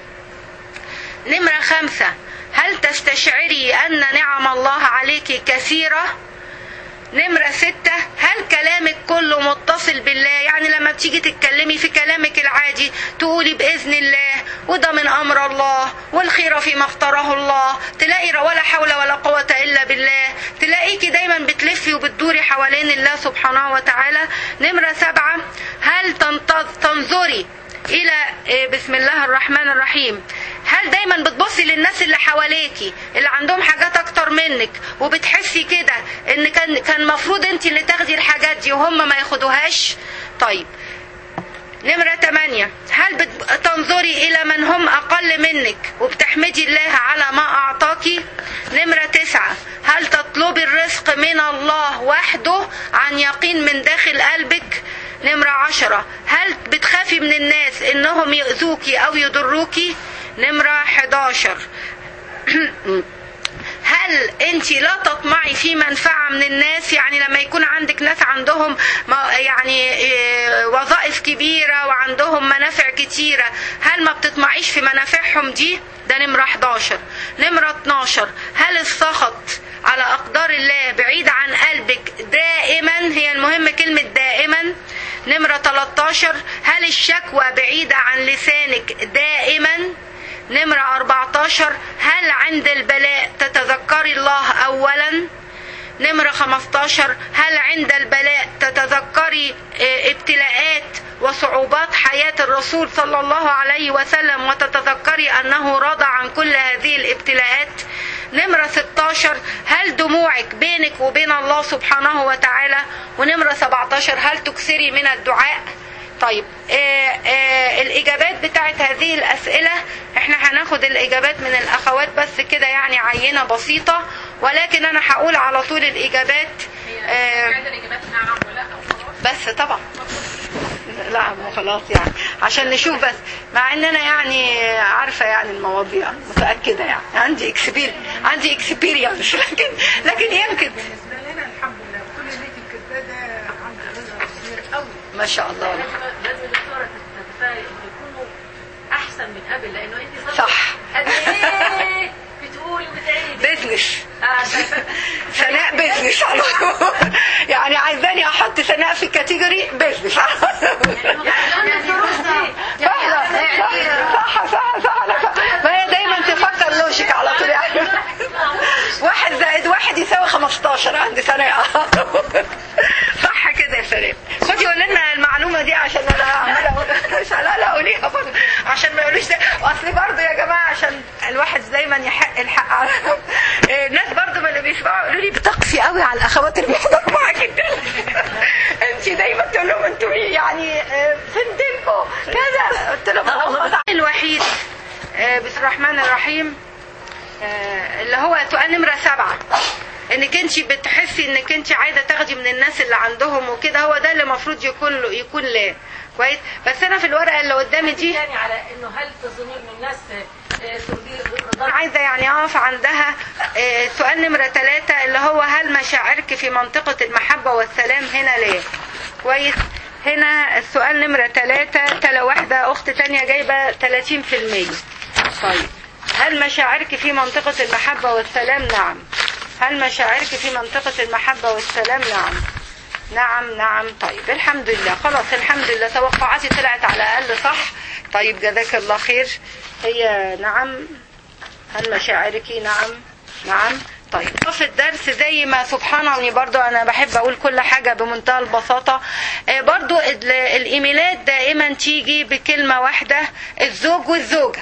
[SPEAKER 1] نمرة 5: هل تستشعري أن نعم الله عليك كثيرة؟ نمرة 6: هل كلامك كله متصل بالله؟ يعني لما بتيجي تتكلمي في كلامك العادي تقولي بإذن الله، وده من أمر الله، والخير فيما اختاره الله، تلاقي ولا حول ولا قوة إلا بالله، تلاقيكي دايما بتلفي وبتدوري حوالين الله سبحانه وتعالى. نمرة 7: هل تنظري إلى بسم الله الرحمن الرحيم، هل دايما بتبصي للناس اللي حواليكي اللي عندهم حاجات اكتر منك وبتحسي كده ان كان مفروض انت اللي تاخدي الحاجات دي وهم ما ياخدوهاش؟ طيب. نمرة 8: هل تنظري الى من هم اقل منك وبتحمدي الله على ما اعطاكي؟ نمرة 9: هل تطلبي الرزق من الله وحده عن يقين من داخل قلبك؟ نمرة 10: هل بتخافي من الناس انهم يؤذوكي او يضروكي؟ نمرة 11: هل انت لا تطمعي في منفعة من الناس؟ يعني لما يكون عندك ناس عندهم يعني وظائف كبيرة وعندهم منافع كتيرة، هل ما بتطمعيش في منافعهم دي؟ ده نمرة 11. نمرة 12: هل السخط على أقدار الله بعيد عن قلبك دائما؟ هي المهم كلمة دائما. نمرة 13: هل الشكوى بعيدة عن لسانك دائما؟ نمرة 14: هل عند البلاء تتذكري الله أولا؟ نمرة 15: هل عند البلاء تتذكري ابتلاءات وصعوبات حياة الرسول صلى الله عليه وسلم وتتذكري أنه رضى عن كل هذه الابتلاءات؟ نمرة 16: هل دموعك بينك وبين الله سبحانه وتعالى؟ ونمرة 17: هل تكثري من الدعاء؟ طيب، الإجابات بتاعت هذه الأسئلة احنا هناخد الإجابات من الأخوات بس كده، يعني عينة بسيطة، ولكن أنا هقول على طول الإجابات. بس طبعا لا خلاص، يعني عشان نشوف بس، مع ان انا يعني عارفه يعني المواضيع متاكده، يعني عندي اكسبيرينس، لكن يمكن
[SPEAKER 2] بالنسبه لنا الحمد لله كل اللي انت كاتباه ده عند رضا كبير قوي
[SPEAKER 1] ما شاء الله.
[SPEAKER 3] لازم الدكتوره تتفائل ان يكونوا احسن من قبل، لانه انت
[SPEAKER 1] صح
[SPEAKER 3] قد ايه بتقولي وبتعيدي
[SPEAKER 1] بزنس. سناء بزنس على طول، يعني عايزاني احط سناء في كاتيجوري بزنس على طول. صح. ما هي دايما تفكر لوجيك على طول، يعني 1 زائد 1 يساوي 15 عند سناء. صح كده يا سلام. خدي قولي لنا المعلومه دي عشان انا عماله لا اقوليها برضه عشان ما يقولوش ده، اصل برضه يا جماعه عشان الواحد دايما يحق الحق على الناس برضه اللي بيسمعوا يقولوا لي بتقفي قوي على الاخوات اللي بيحضروا معاكي كده. انت دايما تقول لهم انتوا يعني فين دينكم كذا، قلت لهم الوحيد بسم الله الرحمن الرحيم اللي هو سؤال نمرة 7، انك انت بتحسي انك انت عايزه تاخدي من الناس اللي عندهم وكده، هو ده اللي المفروض يكون لا كويس. بس انا في الورقه اللي قدامي دي
[SPEAKER 3] يعني على انه هل تظنين ان الناس
[SPEAKER 1] عايزه يعني اقف عندها. سؤال نمرة 3 اللي هو هل مشاعرك في منطقه المحبه والسلام هنا ليه؟ كويس. هنا السؤال نمرة 3 واحده اخت تانية جايبه 30%. طيب، هل مشاعرك في منطقه المحبه والسلام؟ نعم. هل مشاعرك في منطقة المحبة والسلام؟ نعم. طيب الحمد لله، خلاص الحمد لله، توقعاتي طلعت على الأقل صح. طيب جزاك الله خير. هي نعم. هل مشاعرك؟ نعم. طيب في الدرس زي ما سبحان الله برضو انا بحب اقول كل حاجة بمنتهى البساطة. برضو الايميلات دائما تيجي بكلمة واحدة، الزوج والزوجة،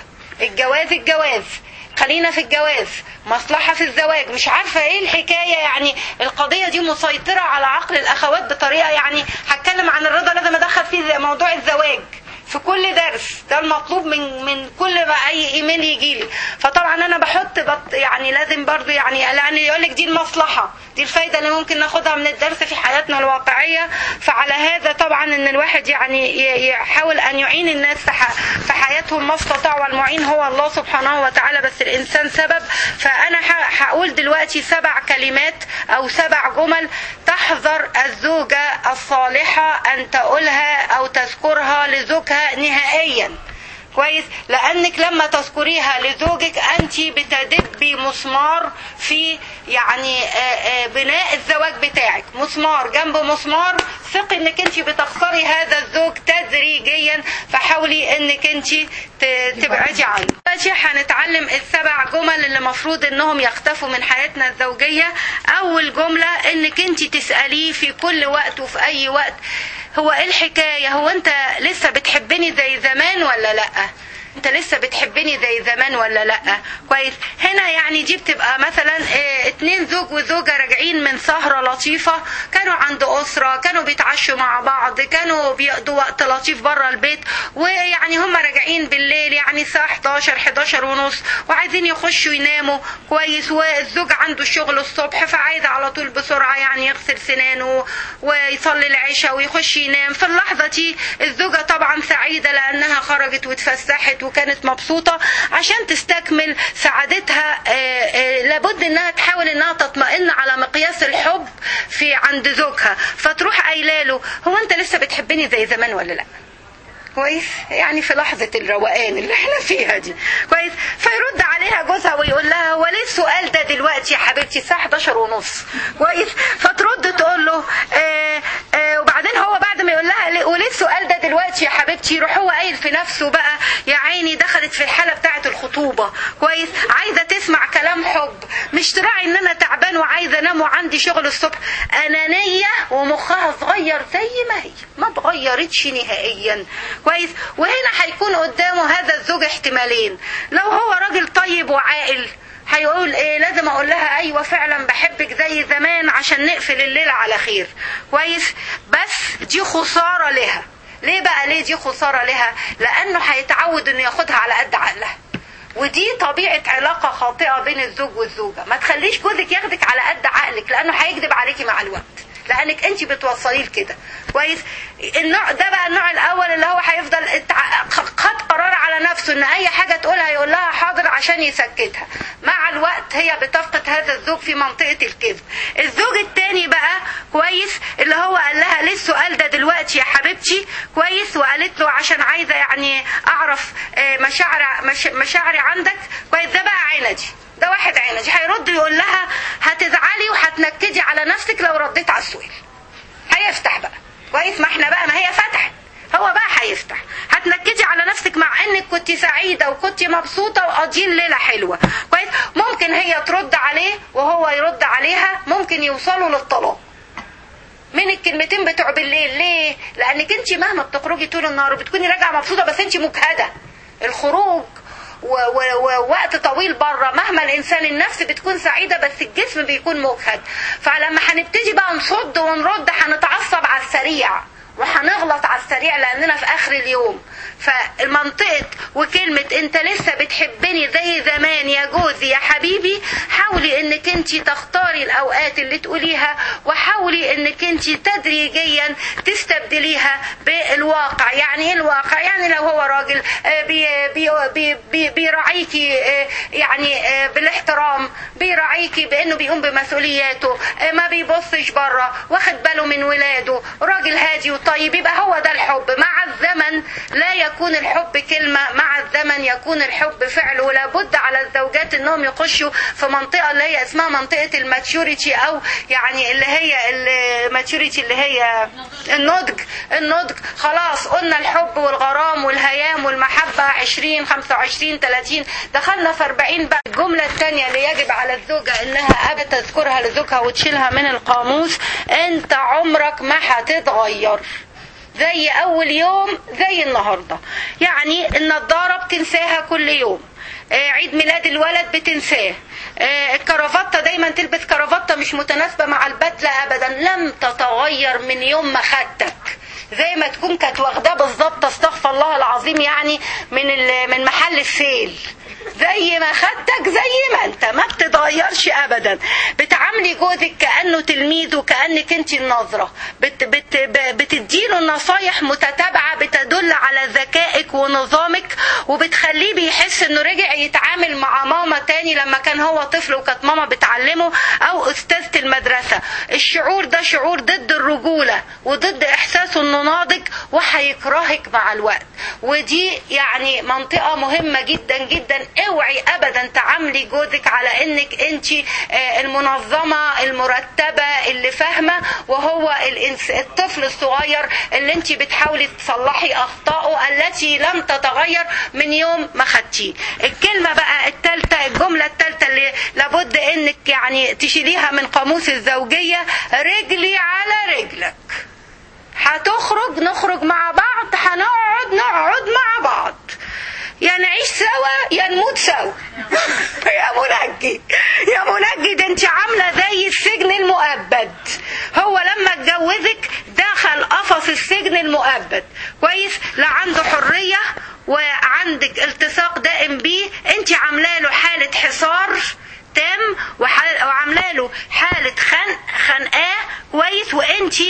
[SPEAKER 1] الجواز، خلينا في الجواز، مصلحة في الزواج. مش عارفة ايه الحكاية، يعني القضية دي مسيطرة على عقل الاخوات بطريقة، يعني هتكلم عن الرضا لازم ادخل فيه موضوع الزواج في كل درس، ده المطلوب من كل ما اي ايميل يجي لي. فطبعا انا بحط يعني لازم برضو يعني يقول لك دي المصلحة، دي الفايدة اللي ممكن ناخدها من الدرس في حياتنا الواقعية. فعلى هذا طبعا ان الواحد يعني يحاول ان يعين الناس في حياتهم ما استطاع، والمعين هو الله سبحانه وتعالى، بس الانسان سبب. فانا هقول دلوقتي 7 كلمات او 7 جمل تحذر الزوجة الصالحة ان تقولها او تذكرها لزوجها نهائيا. كويس؟ لانك لما تذكريها لزوجك انت بتدبي مسمار في يعني بناء الزواج بتاعك، مسمار جنب مسمار. ثقي انك انت بتخسري هذا الزوج تدريجيا، فحاولي انك انت تبعدي عنه. دلوقتي هنتعلم ال7 جمل اللي مفروض انهم يختفوا من حياتنا الزوجية. اول جملة انك انت تسأليه في كل وقت وفي اي وقت، هو ايه الحكاية؟ هو انت لسه بتحبني زي زمان ولا لا؟ انت لسه بتحبني زي زمان ولا لا؟ كويس؟ هنا يعني دي بتبقى مثلا 2 زوج وزوجة راجعين من سهرة لطيفة، كانوا عند أسرة، كانوا بيتعشوا مع بعض، كانوا بيقضوا وقت لطيف بره البيت، ويعني هم راجعين بالليل يعني الساعة 11 ونص وعايزين يخشوا يناموا. كويس؟ والزوج عنده الشغل الصبح فعايز على طول بسرعة يعني يغسل سنانه ويصلي العشاء ويخش ينام. في اللحظة دي الزوجة طبعا سعيدة لأنها خرجت واتفسحت وكانت مبسوطة. عشان تستكمل سعادتها لابد انها تحاول انها تطمئن على مقياس الحب في عند زوجها، فتروح قايله له هو انت لسه بتحبني زي زمان ولا لا؟ كويس؟ يعني في لحظة الروقان اللي احنا فيها دي. كويس؟ فيرد عليها جوزها ويقول لها هو ليه السؤال ده دلوقتي يا حبيبتي الساعة 11 ونص؟ كويس؟ فترد تقول له وبعدين هو بعد ما يقول لها وليه السؤال ده دلوقتي يا حبيبتي، يروح هو قايل في نفسه بقى يا عيني دخلت في الحالة بتاعة الخطوبة. كويس؟ عايزة تسمع كلام حب، مش تراعي ان انا تعبان وعايزة انام وعندي شغل الصبح. انانية ومخها صغير زي ما هي، ما اتغيرتش نهائيا. كويس؟ وهنا هيكون قدامه هذا الزوج احتمالين. لو هو راجل طيب وعاقل هيقول ايه؟ لازم اقول لها ايوه فعلا بحبك زي زمان عشان نقفل الليلة على خير. كويس؟ بس دي خسارة لها. ليه بقى ليه دي خسارة لها؟ لانه هيتعود انه ياخدها على قد عقلها، ودي طبيعة علاقة خاطئة بين الزوج والزوجة. ما تخليش جوزك ياخدك على قد عقلك لانه هيكذب عليكي مع الوقت، لانك انت بتوصليه لكده. كويس؟ النوع ده بقى النوع الاول اللي هو هيفضل خد قرار على نفسه ان اي حاجة تقولها يقول لها حاضر عشان يسكتها. مع الوقت هي بتفقد هذا الزوج في منطقة الكذب. الزوج التاني بقى كويس اللي هو قال لها ليه السؤال ده دلوقتي يا حبيبتي؟ كويس؟ وقالت له عشان عايزة يعني اعرف مشاعري عندك. كويس؟ ده بقى عندي، ده واحد عندي. هيرد يقول لها هتزعلي وهتنكدي على نفسك لو رديت على السؤال. هيفتح بقى. كويس؟ ما احنا بقى ما هي فتحت، هو بقى هيفتح. هتنكدي على نفسك مع انك كنت سعيدة وكنت مبسوطة وقاضيين ليلة حلوة. كويس؟ ممكن هي ترد عليه وهو يرد عليها، ممكن يوصلوا للطلاق من الكلمتين بتوع بالليل. ليه؟ لانك انت مهما بتخرجي طول النهار وبتكوني راجعة مبسوطة بس انت مجهدة. الخروج ووقت طويل بره، مهما الانسان النفس بتكون سعيدة بس الجسم بيكون مجهد. فلما هنبتدي بقى نصد ونرد هنتعصب على السريع وهنغلط على السريع لاننا في اخر اليوم. فالمنطقة وكلمة انت لسه بتحبني زي زمان يا جوزي يا حبيبي، حاولي انك انت تختاري الاوقات اللي تقوليها، وحاولي انك انت تدريجيا تستبدليها بالواقع. يعني ايه الواقع؟ يعني لو هو راجل بيراعيكي يعني بالاحترام، بيراعيكي بانه بيقوم بمسؤولياته، ما بيبصش بره، واخد باله من ولاده، راجل هادي وطيب، يبقى هو ده الحب. مع الزمن الزمن لا يكون الحب كلمة، مع الزمن يكون الحب فعل. ولا بد على الزوجات انهم يخشوا في منطقة اللي هي اسمها منطقة الماتيوريتي، او يعني اللي هي الماتيوريتي اللي هي النضج. خلاص قلنا الحب والغرام والهيام والمحبة 20 25 30، دخلنا في 40 بقى. الجملة الثانية اللي يجب على الزوجة انها ابدا تذكرها لزوجها وتشيلها من القاموس: انت عمرك ما هتتغير، زي اول يوم زي النهاردة. يعني النضارة بتنساها كل يوم، عيد ميلاد الولد بتنساه، الكرافتة دايما تلبس كرافتة مش متناسبة مع البدلة ابدا، لم تتغير من يوم ما خدتك، زي ما تكون كانت واخداه بالظبط، استغفر الله العظيم، يعني من محل السيل، زي ما خدتك زي ما انت، ما بتتغيرش ابدا. بتعاملي جوزك كأنه تلميذ وكأنك انت الناظرة، بتديله النصايح متتابعة بتدل على ذكائك ونظامك، وبتخليه بيحس انه رجع يتعامل مع ماما تاني لما كان هو طفل وكانت ماما بتعلمه، او استاذة المدرسة. الشعور ده شعور ضد الرجولة وضد احساسه انه ناضج، وهيكرهك مع الوقت. ودي يعني منطقة مهمة جدا جدا. اوعي ابدا تعاملي جوزك على انك انت المنظمة المرتبة اللي فاهمة، وهو الطفل الصغير اللي انت بتحاولي تصلحي اخطائه التي لم تتغير من يوم ما خدتيه. الكلمة بقى الثالثة، الجملة الثالثة اللي لابد انك يعني تشيليها من قاموس الزوجية: رجلي على رجلك. هتخرج نخرج مع بعض، نقعد مع بعض، يا نعيش سوا يا نموت سوا. يا منجد انت عاملة زي السجن المؤبد. هو لما اتجوزك دخل قفص السجن المؤبد، كويس، لا عنده حرية وعندك التصاق دائم بيه، انت عامله له حالة حصار تام وعامله له حالة خنقاه، كويس، وانتي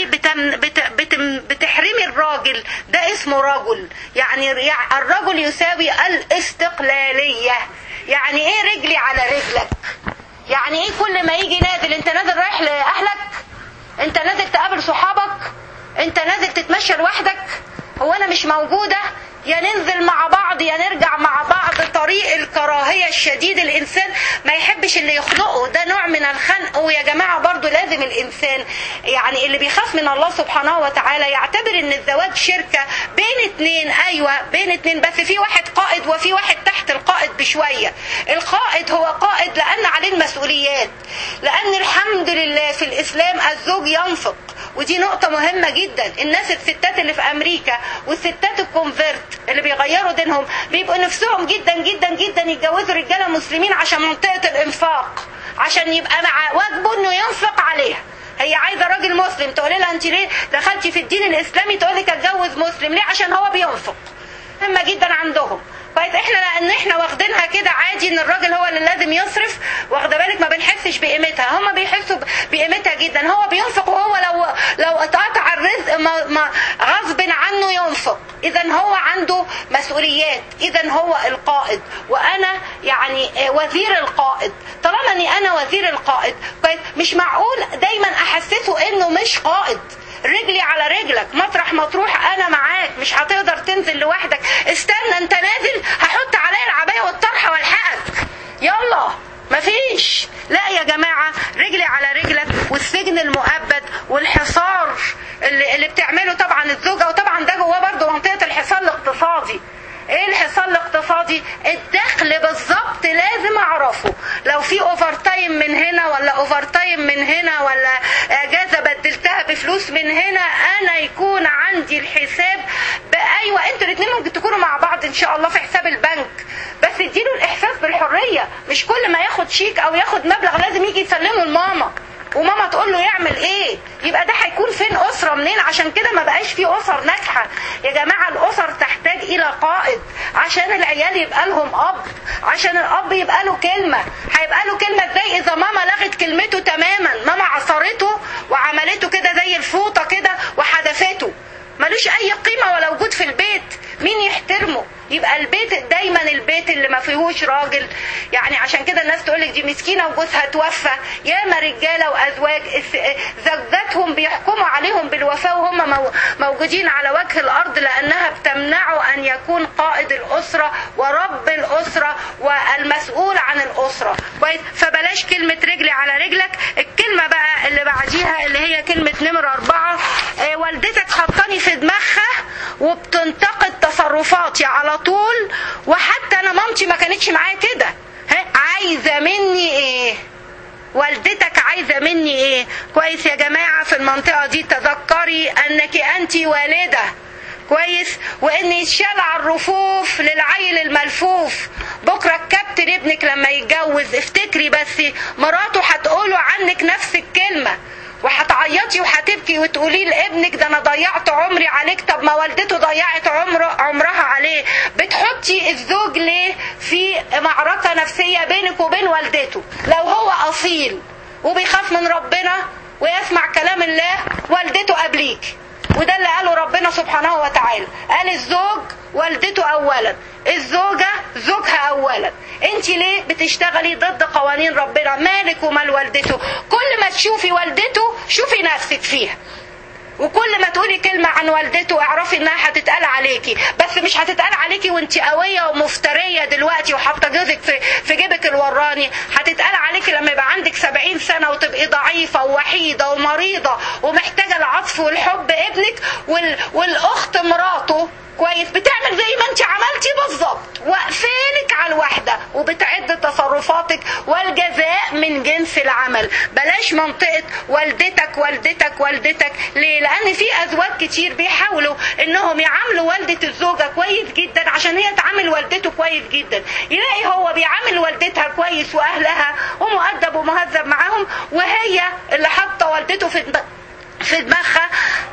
[SPEAKER 1] بتحرمي الراجل. ده اسمه رجل، يعني الرجل يساوي الاستقلالية. يعني ايه رجلي على رجلك؟ يعني ايه كل ما يجي نازل، انت نازل رايح لاهلك، انت نازل تقابل صحابك، انت نازل تتمشى لوحدك، هو انا مش موجودة؟ يا ننزل مع بعض يا نرجع مع بعض. طريق الكراهية الشديد، الإنسان ما يحبش اللي يخنقه، ده نوع من الخنق. ويا جماعة برضو لازم الإنسان يعني اللي بيخاف من الله سبحانه وتعالى يعتبر ان الزواج شركة بين اتنين. ايوه بين اتنين، بس في واحد قائد وفي واحد تحت القائد بشوية. القائد هو قائد لأن عليه المسؤوليات، لأن الحمد لله في الإسلام الزوج ينفق، ودي نقطة مهمة جدا. الناس الستات اللي في أمريكا والستات الكونفرت اللي بيغيروا دينهم بيبقوا نفسهم جدا جدا جدا يتجوزوا رجالة مسلمين عشان منطقة الإنفاق، عشان يبقى مع واجبه انه ينفق عليها. هي عايزة راجل مسلم، تقولي لها انت ليه دخلتي في الدين الإسلامي؟ تقولك اتجوز مسلم. ليه؟ عشان هو بينفق. مهمة جدا عندهم. كويس، احنا لان احنا واخدينها كده عادي ان الراجل هو اللي لازم يصرف، واخده بالك، ما بنحسش بقيمتها. هم بيحسوا بقيمتها جدا. هو بينفق، وهو لو اتقطع الرزق ما غصب عنه ينفق. اذا هو عنده مسؤوليات، اذا هو القائد، وانا يعني وزير القائد. طالما اني انا وزير القائد، كويس، مش معقول دايما احسسه انه مش قائد. رجلي على رجلك، مطرح ما تروح انا معاك، مش هتقدر تنزل لوحدك. استنى انت نازل هحط عليا العباية والطرحة والحقك، يلا مفيش. لا يا جماعة، رجلي على رجلك. والسجن المؤبد والحصار اللي بتعمله طبعا الزوجة، وطبعا ده جواه برضه منطقة الحصار الاقتصادي. ايه الحصار الاقتصادي؟ الدخل بالظبط لازم اعرفه. لو في اوفر تايم من هنا ولا اوفر تايم من هنا ولا اجازة بدلتها بفلوس من هنا، انا يكون عندي الحساب. ايوه انتوا الاثنين ممكن تكونوا مع بعض ان شاء الله في حساب البنك، بس اديله الاحساس بالحرية. مش كل ما ياخد شيك او ياخد مبلغ لازم يجي يسلمه لماما وماما تقول له يعمل ايه. يبقى ده هيكون فين اسره منين؟ عشان كده ما بقاش في اسر ناجحه يا جماعه. الاسر تحتاج الى قائد عشان العيال يبقى لهم اب، عشان الاب يبقى له كلمه. هيبقى له كلمه ازاي اذا ماما لغت كلمته تماما؟ ماما عصرته وعملته كده زي الفوطه كده وحدفته، ملوش اي قيمه ولا وجود في البيت. مين يحترمه يبقى البيت دايما البيت اللي ما فيهوش راجل، يعني عشان كده الناس تقولك دي مسكينه وجوزها توفى. ياما رجاله وازواج زوجاتهم بيحكموا عليهم بالوفاه وهم موجودين على وجه الارض، لانها بتمنعه ان يكون قائد الاسره ورب الاسره والمسؤول عن الاسره. كويس؟ فبلاش كلمه رجلي على رجلك. الكلمه بقى اللي بعديها اللي هي كلمه نمره 4، والدتك حطاني في دماغها وبتنتقد تصرفاتي على طول، وحتى انا مامتي ما كانتش معايا كده. عايزه مني ايه؟ والدتك عايزه مني ايه؟ كويس يا جماعه في المنطقه دي تذكري انك انت والده. كويس؟ وان يتشال على الرفوف للعيل الملفوف. بكره الكابتن ابنك لما يتجوز افتكري بس مراته هتقوله عنك نفس الكلمه، وهتعيطي وهتبكي وتقولي لابنك ده انا ضيعت عمري عليك. طب ما والدته ضيعت عمرها عليه. بتحطي الزوج ليه في معركة نفسية بينك وبين والدته؟ لو هو اصيل وبيخاف من ربنا ويسمع كلام الله والدته قبليك، وده اللي قاله ربنا سبحانه وتعالى. قال الزوج والدته اولا، الزوجة زوجها اولا. انت ليه بتشتغلي ضد قوانين ربنا؟ مالك ومال والدته؟ كل ما تشوفي والدته شوفي نفسك فيها، وكل ما تقولي كلمة عن والدته اعرفي انها هتتقال عليكي، بس مش هتتقال عليكي وانت قوية ومفترية دلوقتي وحاطة جوزك في جيبك الوراني. هتتقال عليكي لما يبقى عندك 70 سنة وتبقي ضعيفة ووحيدة ومريضة ومحتاجة العطف والحب ابنك، والاخت مراته كويس بتعمل زي ما انت عملتي بالظبط، واقفينك على الوحده وبتعد تصرفاتك، والجزاء من جنس العمل. بلاش منطقه والدتك والدتك والدتك. ليه؟ لان في ازواج كتير بيحاولوا انهم يعاملوا والده الزوجه كويس جدا عشان هي تعامل والدته كويس جدا. يلاقي هو بيعامل والدتها كويس واهلها ومؤدب ومهذب معاهم، وهي اللي حاطه والدته في دماغها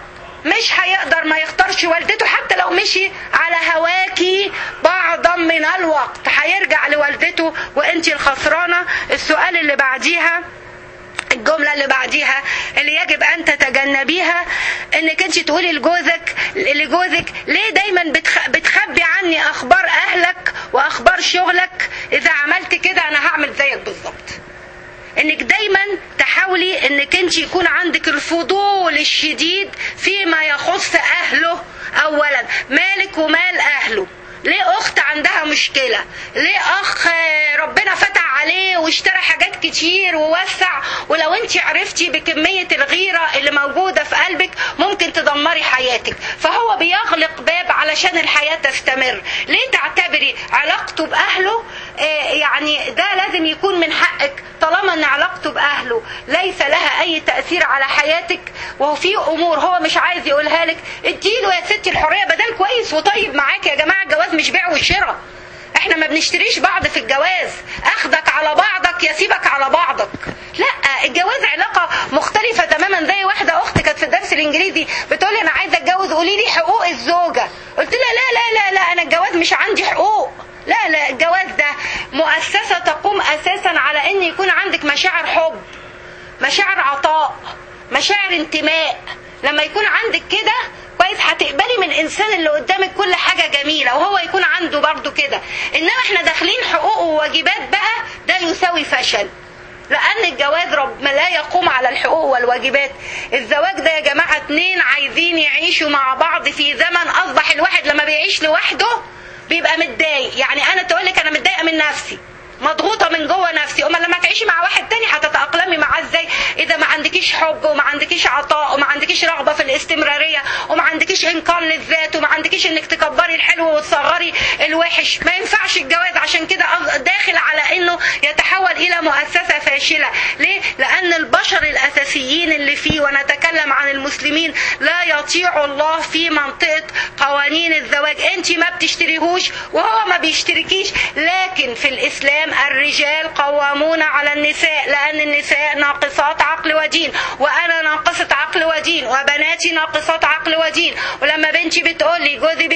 [SPEAKER 1] مش هيقدر ما يختارش والدته. حتى لو مشي على هواكي بعضا من الوقت هيرجع لوالدته وانتي الخسرانة. السؤال اللي بعديها، الجملة اللي بعديها اللي يجب ان تتجنبيها، انك انت تقولي لجوزك ليه دايما بتخبي عني اخبار اهلك واخبار شغلك؟ اذا عملت كده انا هعمل زيك بالظبط. انك دايما تحاولي انك انت يكون عندك الفضول الشديد فيما يخص اهله اولا. مالك ومال اهله؟ ليه اخت عندها مشكلة؟ ليه اخ ربنا فتح عليه واشترى حاجات كتير ووسع، ولو انت عرفتي بكمية الغيرة اللي موجودة في قلبك ممكن تدمري حياتك. فهو بيغلق باب علشان الحياة تستمر. ليه تعتبري علاقته باهله يعني ده لازم يكون من حقك؟ طالما ان علاقته باهله ليس لها اي تأثير على حياتك، وهو في امور هو مش عايز يقولها لك، اديله يا ستي الحرية بدل كويس وطيب معاك. يا جماعة الجواز مش بيع وشراء، احنا ما بنشتريش بعض في الجواز. اخدك على بعضك يسيبك على بعضك. لا، الجواز علاقة مختلفة تماما. زي واحدة اختي كانت في الدرس الانجليزي بتقولي انا عايزة اتجوز، قولي لي حقوق الزوجة. قلت لها لا لا لا لا، انا الجواز مش عندي حقوق. لا لا، الجواز ده مؤسسة تقوم اساسا على ان يكون عندك مشاعر حب، مشاعر عطاء، مشاعر انتماء. لما يكون عندك كده كويس هتقبلي من الانسان اللي قدامك كل حاجة جميلة وهو يكون عنده برضو كده. انما احنا داخلين حقوق وواجبات بقى، ده يساوي فشل، لان الجواز ما لا يقوم على الحقوق والواجبات. الزواج ده يا جماعة 2 عايزين يعيشوا مع بعض في زمن اصبح الواحد لما بيعيش لوحده بيبقى متضايق. يعني انا تقولك انا متضايقة من نفسي، مضغوطة من جوه نفسي. أما لما تعيشي مع واحد تاني هتتأقلمي معاه ازاي إذا ما عندكيش حب وما عندكيش عطاء وما عندكيش رغبة في الاستمرارية وما عندكيش إنكار للذات وما عندكيش إنك تكبري الحلو وتصغري الوحش؟ ما ينفعش الجواز. عشان كده داخل على إنه يتحول إلى مؤسسة فاشلة. ليه؟ لأن البشر الأساسيين اللي فيه، ونتكلم عن المسلمين، لا يطيع الله في منطقة قوانين الزواج. أنت ما بتشتريهوش وهو ما بيشتركيش. لكن في الإسلام الرجال قوامون على النساء، لأن النساء ناقصات عقل ودين، وأنا ناقصة عقل ودين، وبناتي ناقصات عقل ودين. ولما بنتي بتقولي، جوزي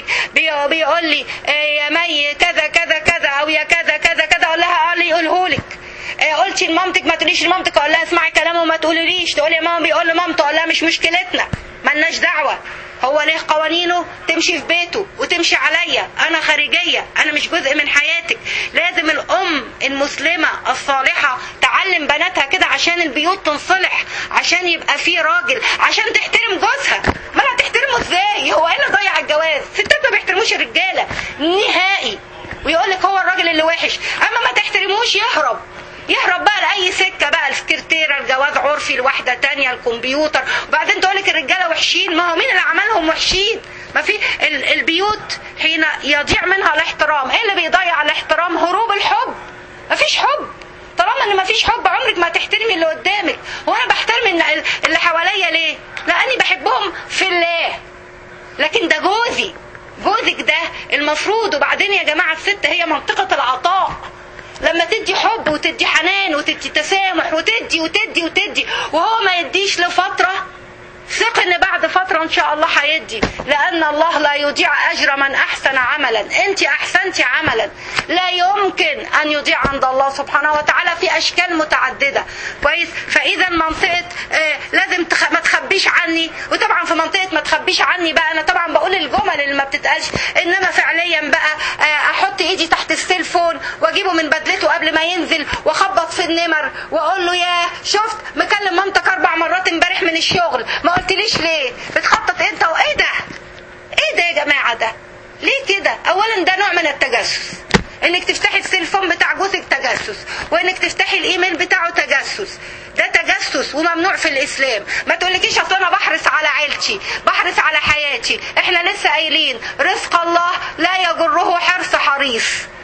[SPEAKER 1] بيقولي يا مي كذا كذا كذا أو يا كذا كذا كذا، أقول لها قولي قولهولك. قلتي لمامتك ما تقوليش لمامتك، أقول لها اسمعي كلامه وما تقوليليش. تقولي يا ماما بيقول لمامته، أقول لها مش مشكلتنا، ملناش دعوة. هو ليه قوانينه تمشي في بيته وتمشي عليا، انا خارجية، انا مش جزء من حياتك. لازم الام المسلمة الصالحة تعلم بناتها كده عشان البيوت تنصلح، عشان يبقى في راجل، عشان تحترم جوزها. ما لا تحترمه ازاي؟ هو ايه اللي ضيع الجواز؟ الستات ما بيحترموش الرجالة نهائي، ويقولك هو الراجل اللي وحش. اما ما تحترموش يهرب بقى لأي سكة بقى، السكرتيرة، الجواز عرفي، لواحدة تانية، الكمبيوتر، وبعدين تقولك الرجالة وحشين. ما هو مين اللي عملهم وحشين؟ ما في البيوت حين يضيع منها الاحترام. ايه اللي بيضيع الاحترام؟ هروب الحب. ما فيش حب. طالما ان ما فيش حب عمرك ما تحترمي اللي قدامك. وانا بحترم اللي حواليا ليه؟ لاني بحبهم في الله. لكن ده جوزك ده المفروض. وبعدين يا جماعة الست هي منطقة العطاء. لما تدي حب وتدي حنان وتدي تسامح وتدي وهو ما يديش لفترة، ثق ان بعد فترة ان شاء الله هيدي، لان الله لا يضيع اجر من احسن عملا. انت احسنتي عملا، لا يمكن ان يضيع عند الله سبحانه وتعالى في اشكال متعددة. كويس؟ فاذا منطقة لازم ما تخبيش عني. وطبعا في منطقة ما تخبيش عني بقى انا طبعا بقول الجمل اللي ما بتتقالش، انما فعليا بقى احط ايدي تحت السيلفون واجيبه من بدلته قبل ما ينزل واخبط في النمر واقول له يا شفت مكلم مامتك 4 مرات امبارح من الشغل، ما قلتليش ليه؟ بتخطط انت وايه ده؟ ايه ده يا جماعة ده؟ ليه كده؟ اولا ده نوع من التجسس، انك تفتحي السيلفون بتاع جوزك تجسس، وانك تفتحي الايميل بتاعه تجسس. ده تجسس وممنوع في الاسلام. ما تقولكيش اصل انا بحرص على عيلتي، بحرص على حياتي. احنا لسه قايلين رزق الله لا يجره حرص حريص.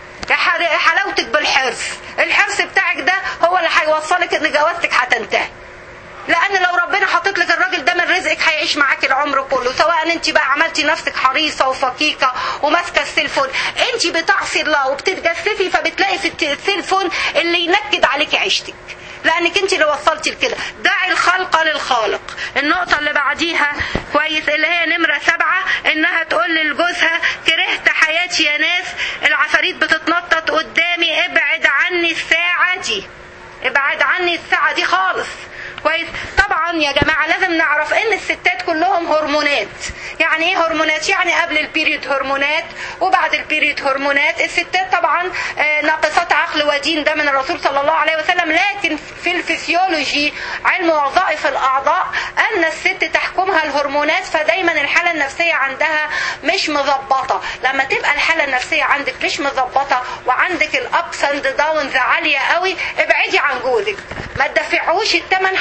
[SPEAKER 1] حلاوتك بالحرص، الحرص بتاعك ده هو اللي هيوصلك ان جوازتك هتنتهي. لان لو ربنا حاطط لك الراجل ده من رزقك هيعيش معاك العمر كله، سواء انت بقى عملتي نفسك حريصه وفقيقه وماسكه السيلفون. انت بتعصي الله وبتتجسسي، فبتلاقي في السيلفون اللي ينكد عليكي عيشتك، لانك انت اللي وصلتي لكده. دعي الخلق للخالق. النقطه اللي بعديها كويس اللي هي نمره 7، انها تقول لجوزها كرهت حياتي يا ناس، العفاريت بتتنطط قدامي، ابعد عني الساعه دي، ابعد عني الساعه دي خالص. كويس؟ طبعا يا جماعة لازم نعرف ان الستات كلهم هرمونات. يعني ايه هرمونات؟ يعني قبل البيريود هرمونات وبعد البيريود هرمونات. الستات طبعا ناقصات عقل ودين، ده من الرسول صلى الله عليه وسلم. لكن في الفسيولوجي، علم وظائف الاعضاء، ان الست تحكمها الهرمونات، فدايما الحالة النفسية عندها مش مظبطة. لما تبقى الحالة النفسية عندك مش مظبطة وعندك الابس اند داونز عالية قوي، ابعدي عن جوزك، ما تدفعوش الثمن.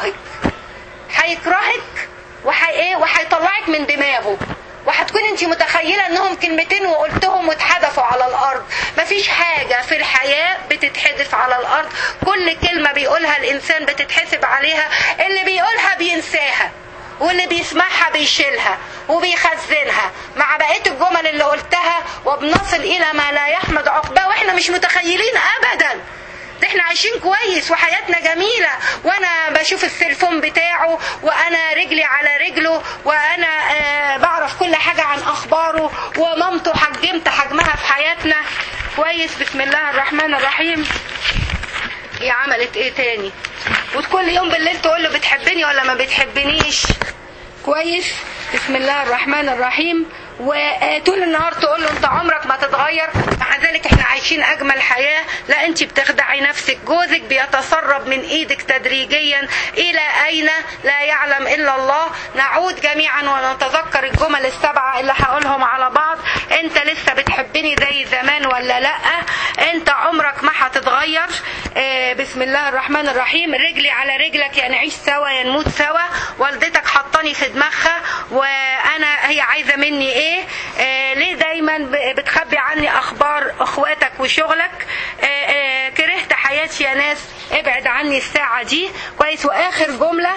[SPEAKER 1] هيكرهك وهيطلعك من دماغه، وهتكون انت متخيلة انهم كلمتين وقلتهم واتحدفوا على الارض. مفيش حاجة في الحياة بتتحدف على الارض، كل كلمة بيقولها الانسان بتتحسب عليها. اللي بيقولها بينساها، واللي بيسمعها بيشيلها وبيخزنها مع بقية الجمل اللي قلتها، وبنصل الى ما لا يحمد عقباه واحنا مش متخيلين ابدا. ده احنا عايشين كويس وحياتنا جميلة، وانا بشوف السيلفون بتاعه، وانا رجلي على رجله، وانا بعرف كل حاجة عن اخباره، ومامته حجمت حجمها في حياتنا. كويس؟ بسم الله الرحمن الرحيم. هي عملت ايه تاني؟ وكل يوم بالليل تقول له بتحبني ولا ما بتحبنيش. كويس؟ بسم الله الرحمن الرحيم. وطول النهار تقول له انت عمرك ما تتغير، مع ذلك احنا عايشين اجمل حياة. لا انت بتخدعي نفسك، جوزك بيتسرب من ايدك تدريجيا الى اين لا يعلم الا الله. نعود جميعا ونتذكر الجمل ال7 اللي هقولهم على بعض. انت لسه بتحبني زي زمان ولا لا؟ انت عمرك ما هتتغير. بسم الله الرحمن الرحيم. رجلي على رجلك، يا نعيش سوا يا نموت سوا. والدتك حطاني في دماغها، وانا هي عايزة مني ايه؟ ليه دايما بتخبي عني اخبار اخواتك وشغلك؟ كرهت حياتي يا ناس، ابعد عني الساعة دي. كويس؟ واخر جملة،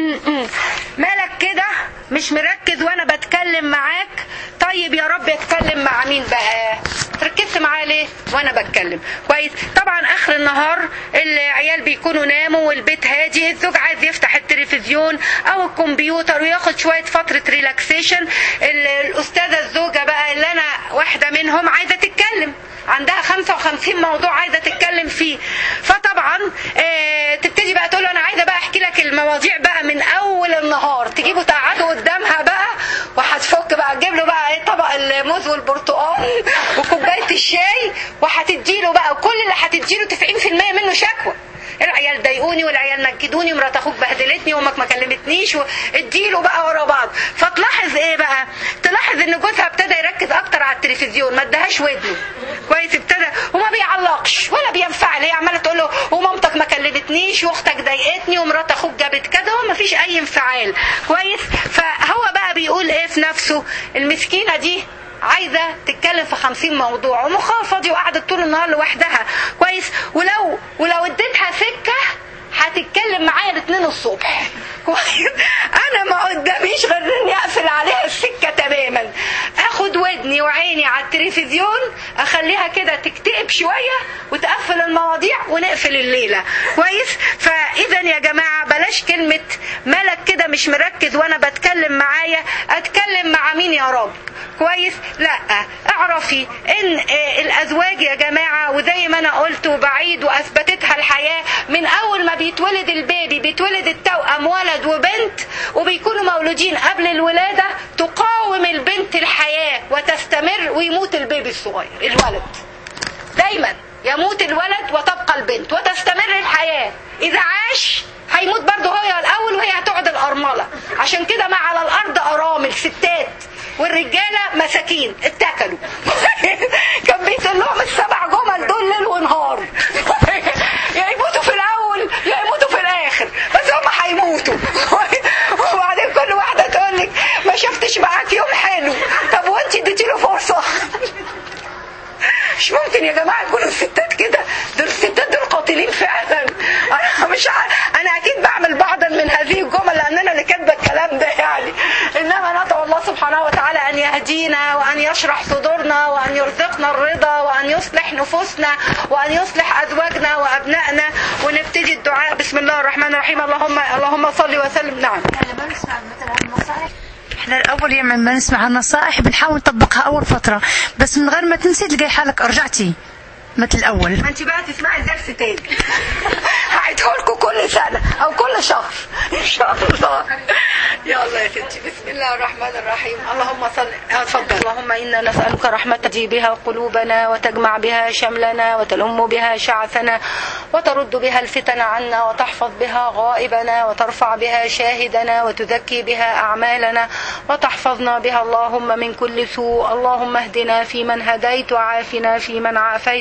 [SPEAKER 1] مالك كده مش مركز وانا بتكلم معاك؟ طيب يا رب اتكلم مع مين بقى؟ تركزت معاه ليه وانا بتكلم؟ كويس؟ طبعا اخر النهار العيال بيكونوا ناموا والبيت هادي، الزوج عايز يفتح التلفزيون او الكمبيوتر وياخد شوية فترة ريلاكسيشن. الاستاذة الزوجة بقى اللي انا واحدة منهم عايزة تتكلم، عندها 55 موضوع عايزة تتكلم فيه. فطبعا تبتدي بقى تقول له انا عايزة بقى احكي لك المواضيع بقى من اول النهار، تجيبوا تقعدوا قدامها بقى الموز والبرتقال وكوبايه الشاي، وهتديله بقى، وكل اللي هتديله 90% منه شكوى. العيال ضايقوني، والعيال نكدوني، مرات اخوك بهدلتني، وامك ما كلمتنيش، اديله بقى ورا بعض. فتلاحظ ايه بقى؟ تلاحظ ان جوزها ابتدى يركز اكتر على التلفزيون، ما ادهاش ودنه كويس، ابتدى وما بيعلقش ولا بينفعل. هي عماله تقول له ومامتك ما كلمتنيش، واختك ضايقتني، ومرات اخوك جابت كذا، وما فيش اي انفعال كويس. فهو بقى بيقول ايه في نفسه؟ المسكينه دي عايزه تتكلم في 50 موضوع، ومخها فاضي، وقعدت طول النهار لوحدها كويس. ولو اديتها سكه هتتكلم معايا ل2 الصبح كويس. انا ما قداميش غير اني اقفل عليها السكه تماما، اخد ودني وعيني على التلفزيون، اخليها كده تكتئب شويه وتقفل المواضيع ونقفل الليله كويس. فاذا يا جماعه بلاش كلمه ملك كده مش مركز وانا بتكلم معايا، اتكلم مع مين يا رب كويس؟ لا، اعرفي ان الازواج يا جماعه، وزي ما انا قلت وبعيد واثبتتها الحياه، من اول ما بيتولد البيبي بيتولد التوأم ولد وبنت، وبيكونوا مولودين قبل الولاده، تقاوم البنت الحياه وتستمر، ويموت البيبي الصغير الولد. دايما يموت الولد وتبقى البنت وتستمر الحياه. اذا عاش هيموت برضه هو الاول، وهي هتقعد الارمله. عشان كده ما على الارض ارامل ستات، والرجاله مساكين اتكلوا. كان بيسال لهم ال7 جمل دول ليل ونهار. يا يموتوا في الاول يا يموتوا في الاخر، بس هم هيموتوا. وبعدين كل واحده تقول لك ما شفتش معاك يوم حلو، طب وانت اديتي له فرصه؟ مش ممكن يا جماعه يكونوا الستات كده، دول الستات دول قاتلين فعلا. انا مش انا اكيد بعمل بعضا من هذه الجمل لان انا اللي كاتبه الكلام ده يعني. انما ندعو الله سبحانه وتعالى ان يهدينا، وان يشرح صدورنا، وان يرزقنا الرضا، وان يصلح نفوسنا، وان يصلح ازواجنا وابنائنا. ونبتدي الدعاء. بسم الله الرحمن الرحيم. اللهم صل وسلم. نعم،
[SPEAKER 4] احنا الاول يوم ما نسمع النصائح بنحاول نطبقها اول فتره، بس من غير ما تنسي تلقي حالك رجعتي مثل الاول.
[SPEAKER 1] ما انت بقى تسمعي الدرس تاني. هعيدهولكوا كل سنه او كل شهر ان شاء الله. يلا يا ستي، بسم الله الرحمن الرحيم. اللهم صل. اتفضل. اللهم انا نسالك رحمه تجي بها قلوبنا، وتجمع بها شملنا، وتلم بها شعثنا، وترد بها الفتن عنا، وتحفظ بها غائبنا، وترفع بها شاهدنا، وتزكي بها اعمالنا، وتحفظنا بها اللهم من كل سوء. اللهم اهدنا فيمن هديت، وعافنا فيمن عافيت،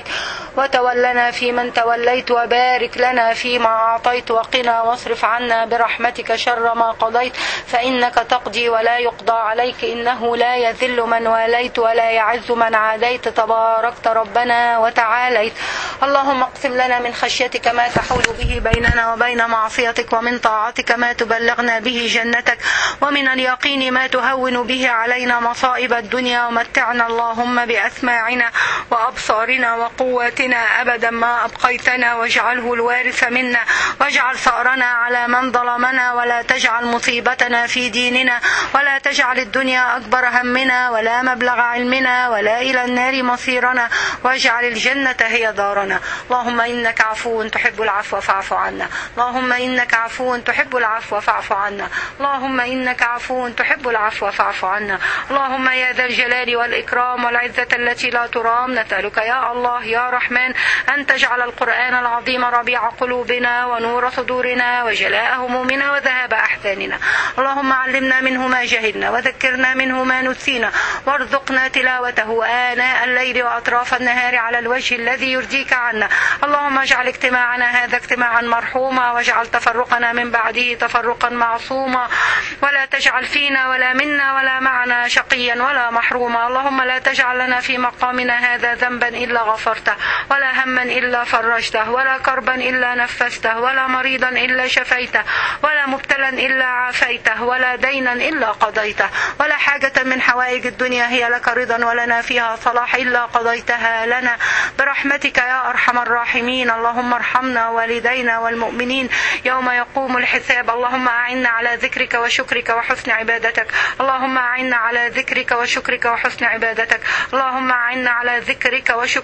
[SPEAKER 1] وتولنا فيمن توليت، وبارك لنا فيما أعطيت، وقنا واصرف عنا برحمتك شر ما قضيت، فإنك تقضي ولا يقضى عليك، إنه لا يذل من واليت ولا يعز من عاديت، تباركت ربنا وتعاليت. اللهم اقسم لنا من خشيتك ما تحول به بيننا وبين معصيتك، ومن طاعتك ما تبلغنا به جنتك، ومن اليقين ما تهون به علينا مصائب الدنيا، ومتعنا اللهم بأسماعنا وأبصارنا وقواتنا أبدا ما أبقيتنا، واجعله الوارث منا، واجعل ثأرنا على من ظلمنا، ولا تجعل مصيبتنا في ديننا، ولا تجعل الدنيا أكبر همنا، ولا مبلغ علمنا، ولا إلى النار مصيرنا، واجعل الجنة هي دارنا. اللهم إنك عفو تحب العفو فاعف عنا. اللهم إنك عفو تحب العفو فاعف عنا. اللهم إنك عفو تحب العفو فاعف عنا. اللهم يا ذا الجلال والإكرام والعزة التي لا ترام، نسألك يا الله يا رحمن أن تجعل القرآن العظيم ربيع قلوبنا، ونور صدورنا، وجلاء همومنا، وذهاب أحزاننا. اللهم علمنا منه ما جهلنا، وذكرنا منه ما نسينا، وارزقنا تلاوته آناء الليل وأطراف النهار على الوجه الذي يرضيك عنا. اللهم اجعل اجتماعنا هذا اجتماعا مرحوما، واجعل تفرقنا من بعده تفرقا معصوما، ولا تجعل فينا ولا منا ولا معنا شقيا ولا محروما. اللهم لا تجعل لنا في مقامنا هذا ذنبا إلا غفرته، ولا هما إلا فرجته، ولا كربا إلا نفسته، ولا مريضا إلا شفيته، ولا مبتلا إلا عافيته، ولا دينا إلا قضيته، ولا حاجة من حوائج الدنيا هي لك رضا ولنا فيها صلاح إلا قضيتها لنا برحمتك يا أرحم الراحمين. اللهم ارحمنا والدينا والمؤمنين يوم يقوم الحساب. اللهم أعنا على ذكرك وشكرك وحسن عبادتك. اللهم أعنا على ذكرك وشكرك وحسن عبادتك. اللهم أعنا على ذكرك وشكرك وحسن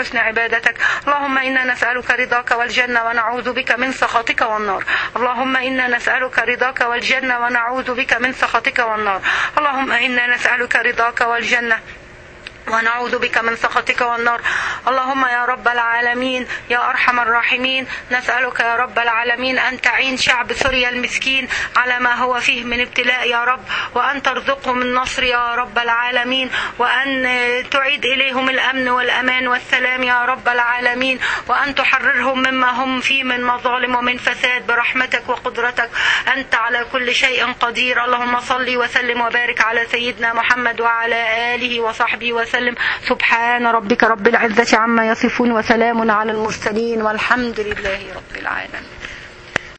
[SPEAKER 1] وحسن عبادتك. اللهم إنا نسألك رضاك والجنة ونعوذ بك من سخطك والنار. اللهم إنا نسألك رضاك والجنة ونعوذ بك من سخطك والنار. اللهم إنا نسألك رضاك والجنة ونعوذ بك من سخطك والنار. اللهم يا رب العالمين يا أرحم الراحمين، نسألك يا رب العالمين أن تعين شعب سوريا المسكين على ما هو فيه من ابتلاء يا رب، وأن ترزقهم النصر يا رب العالمين، وأن تعيد إليهم الأمن والأمان والسلام يا رب العالمين، وأن تحررهم مما هم فيه من مظالم ومن فساد برحمتك وقدرتك، أنت على كل شيء قدير. اللهم صل وسلم وبارك على سيدنا محمد وعلى آله وصحبه وسلم. سبحان ربك رب العزة عما يصفون وسلام على المرسلين والحمد لله رب العالمين.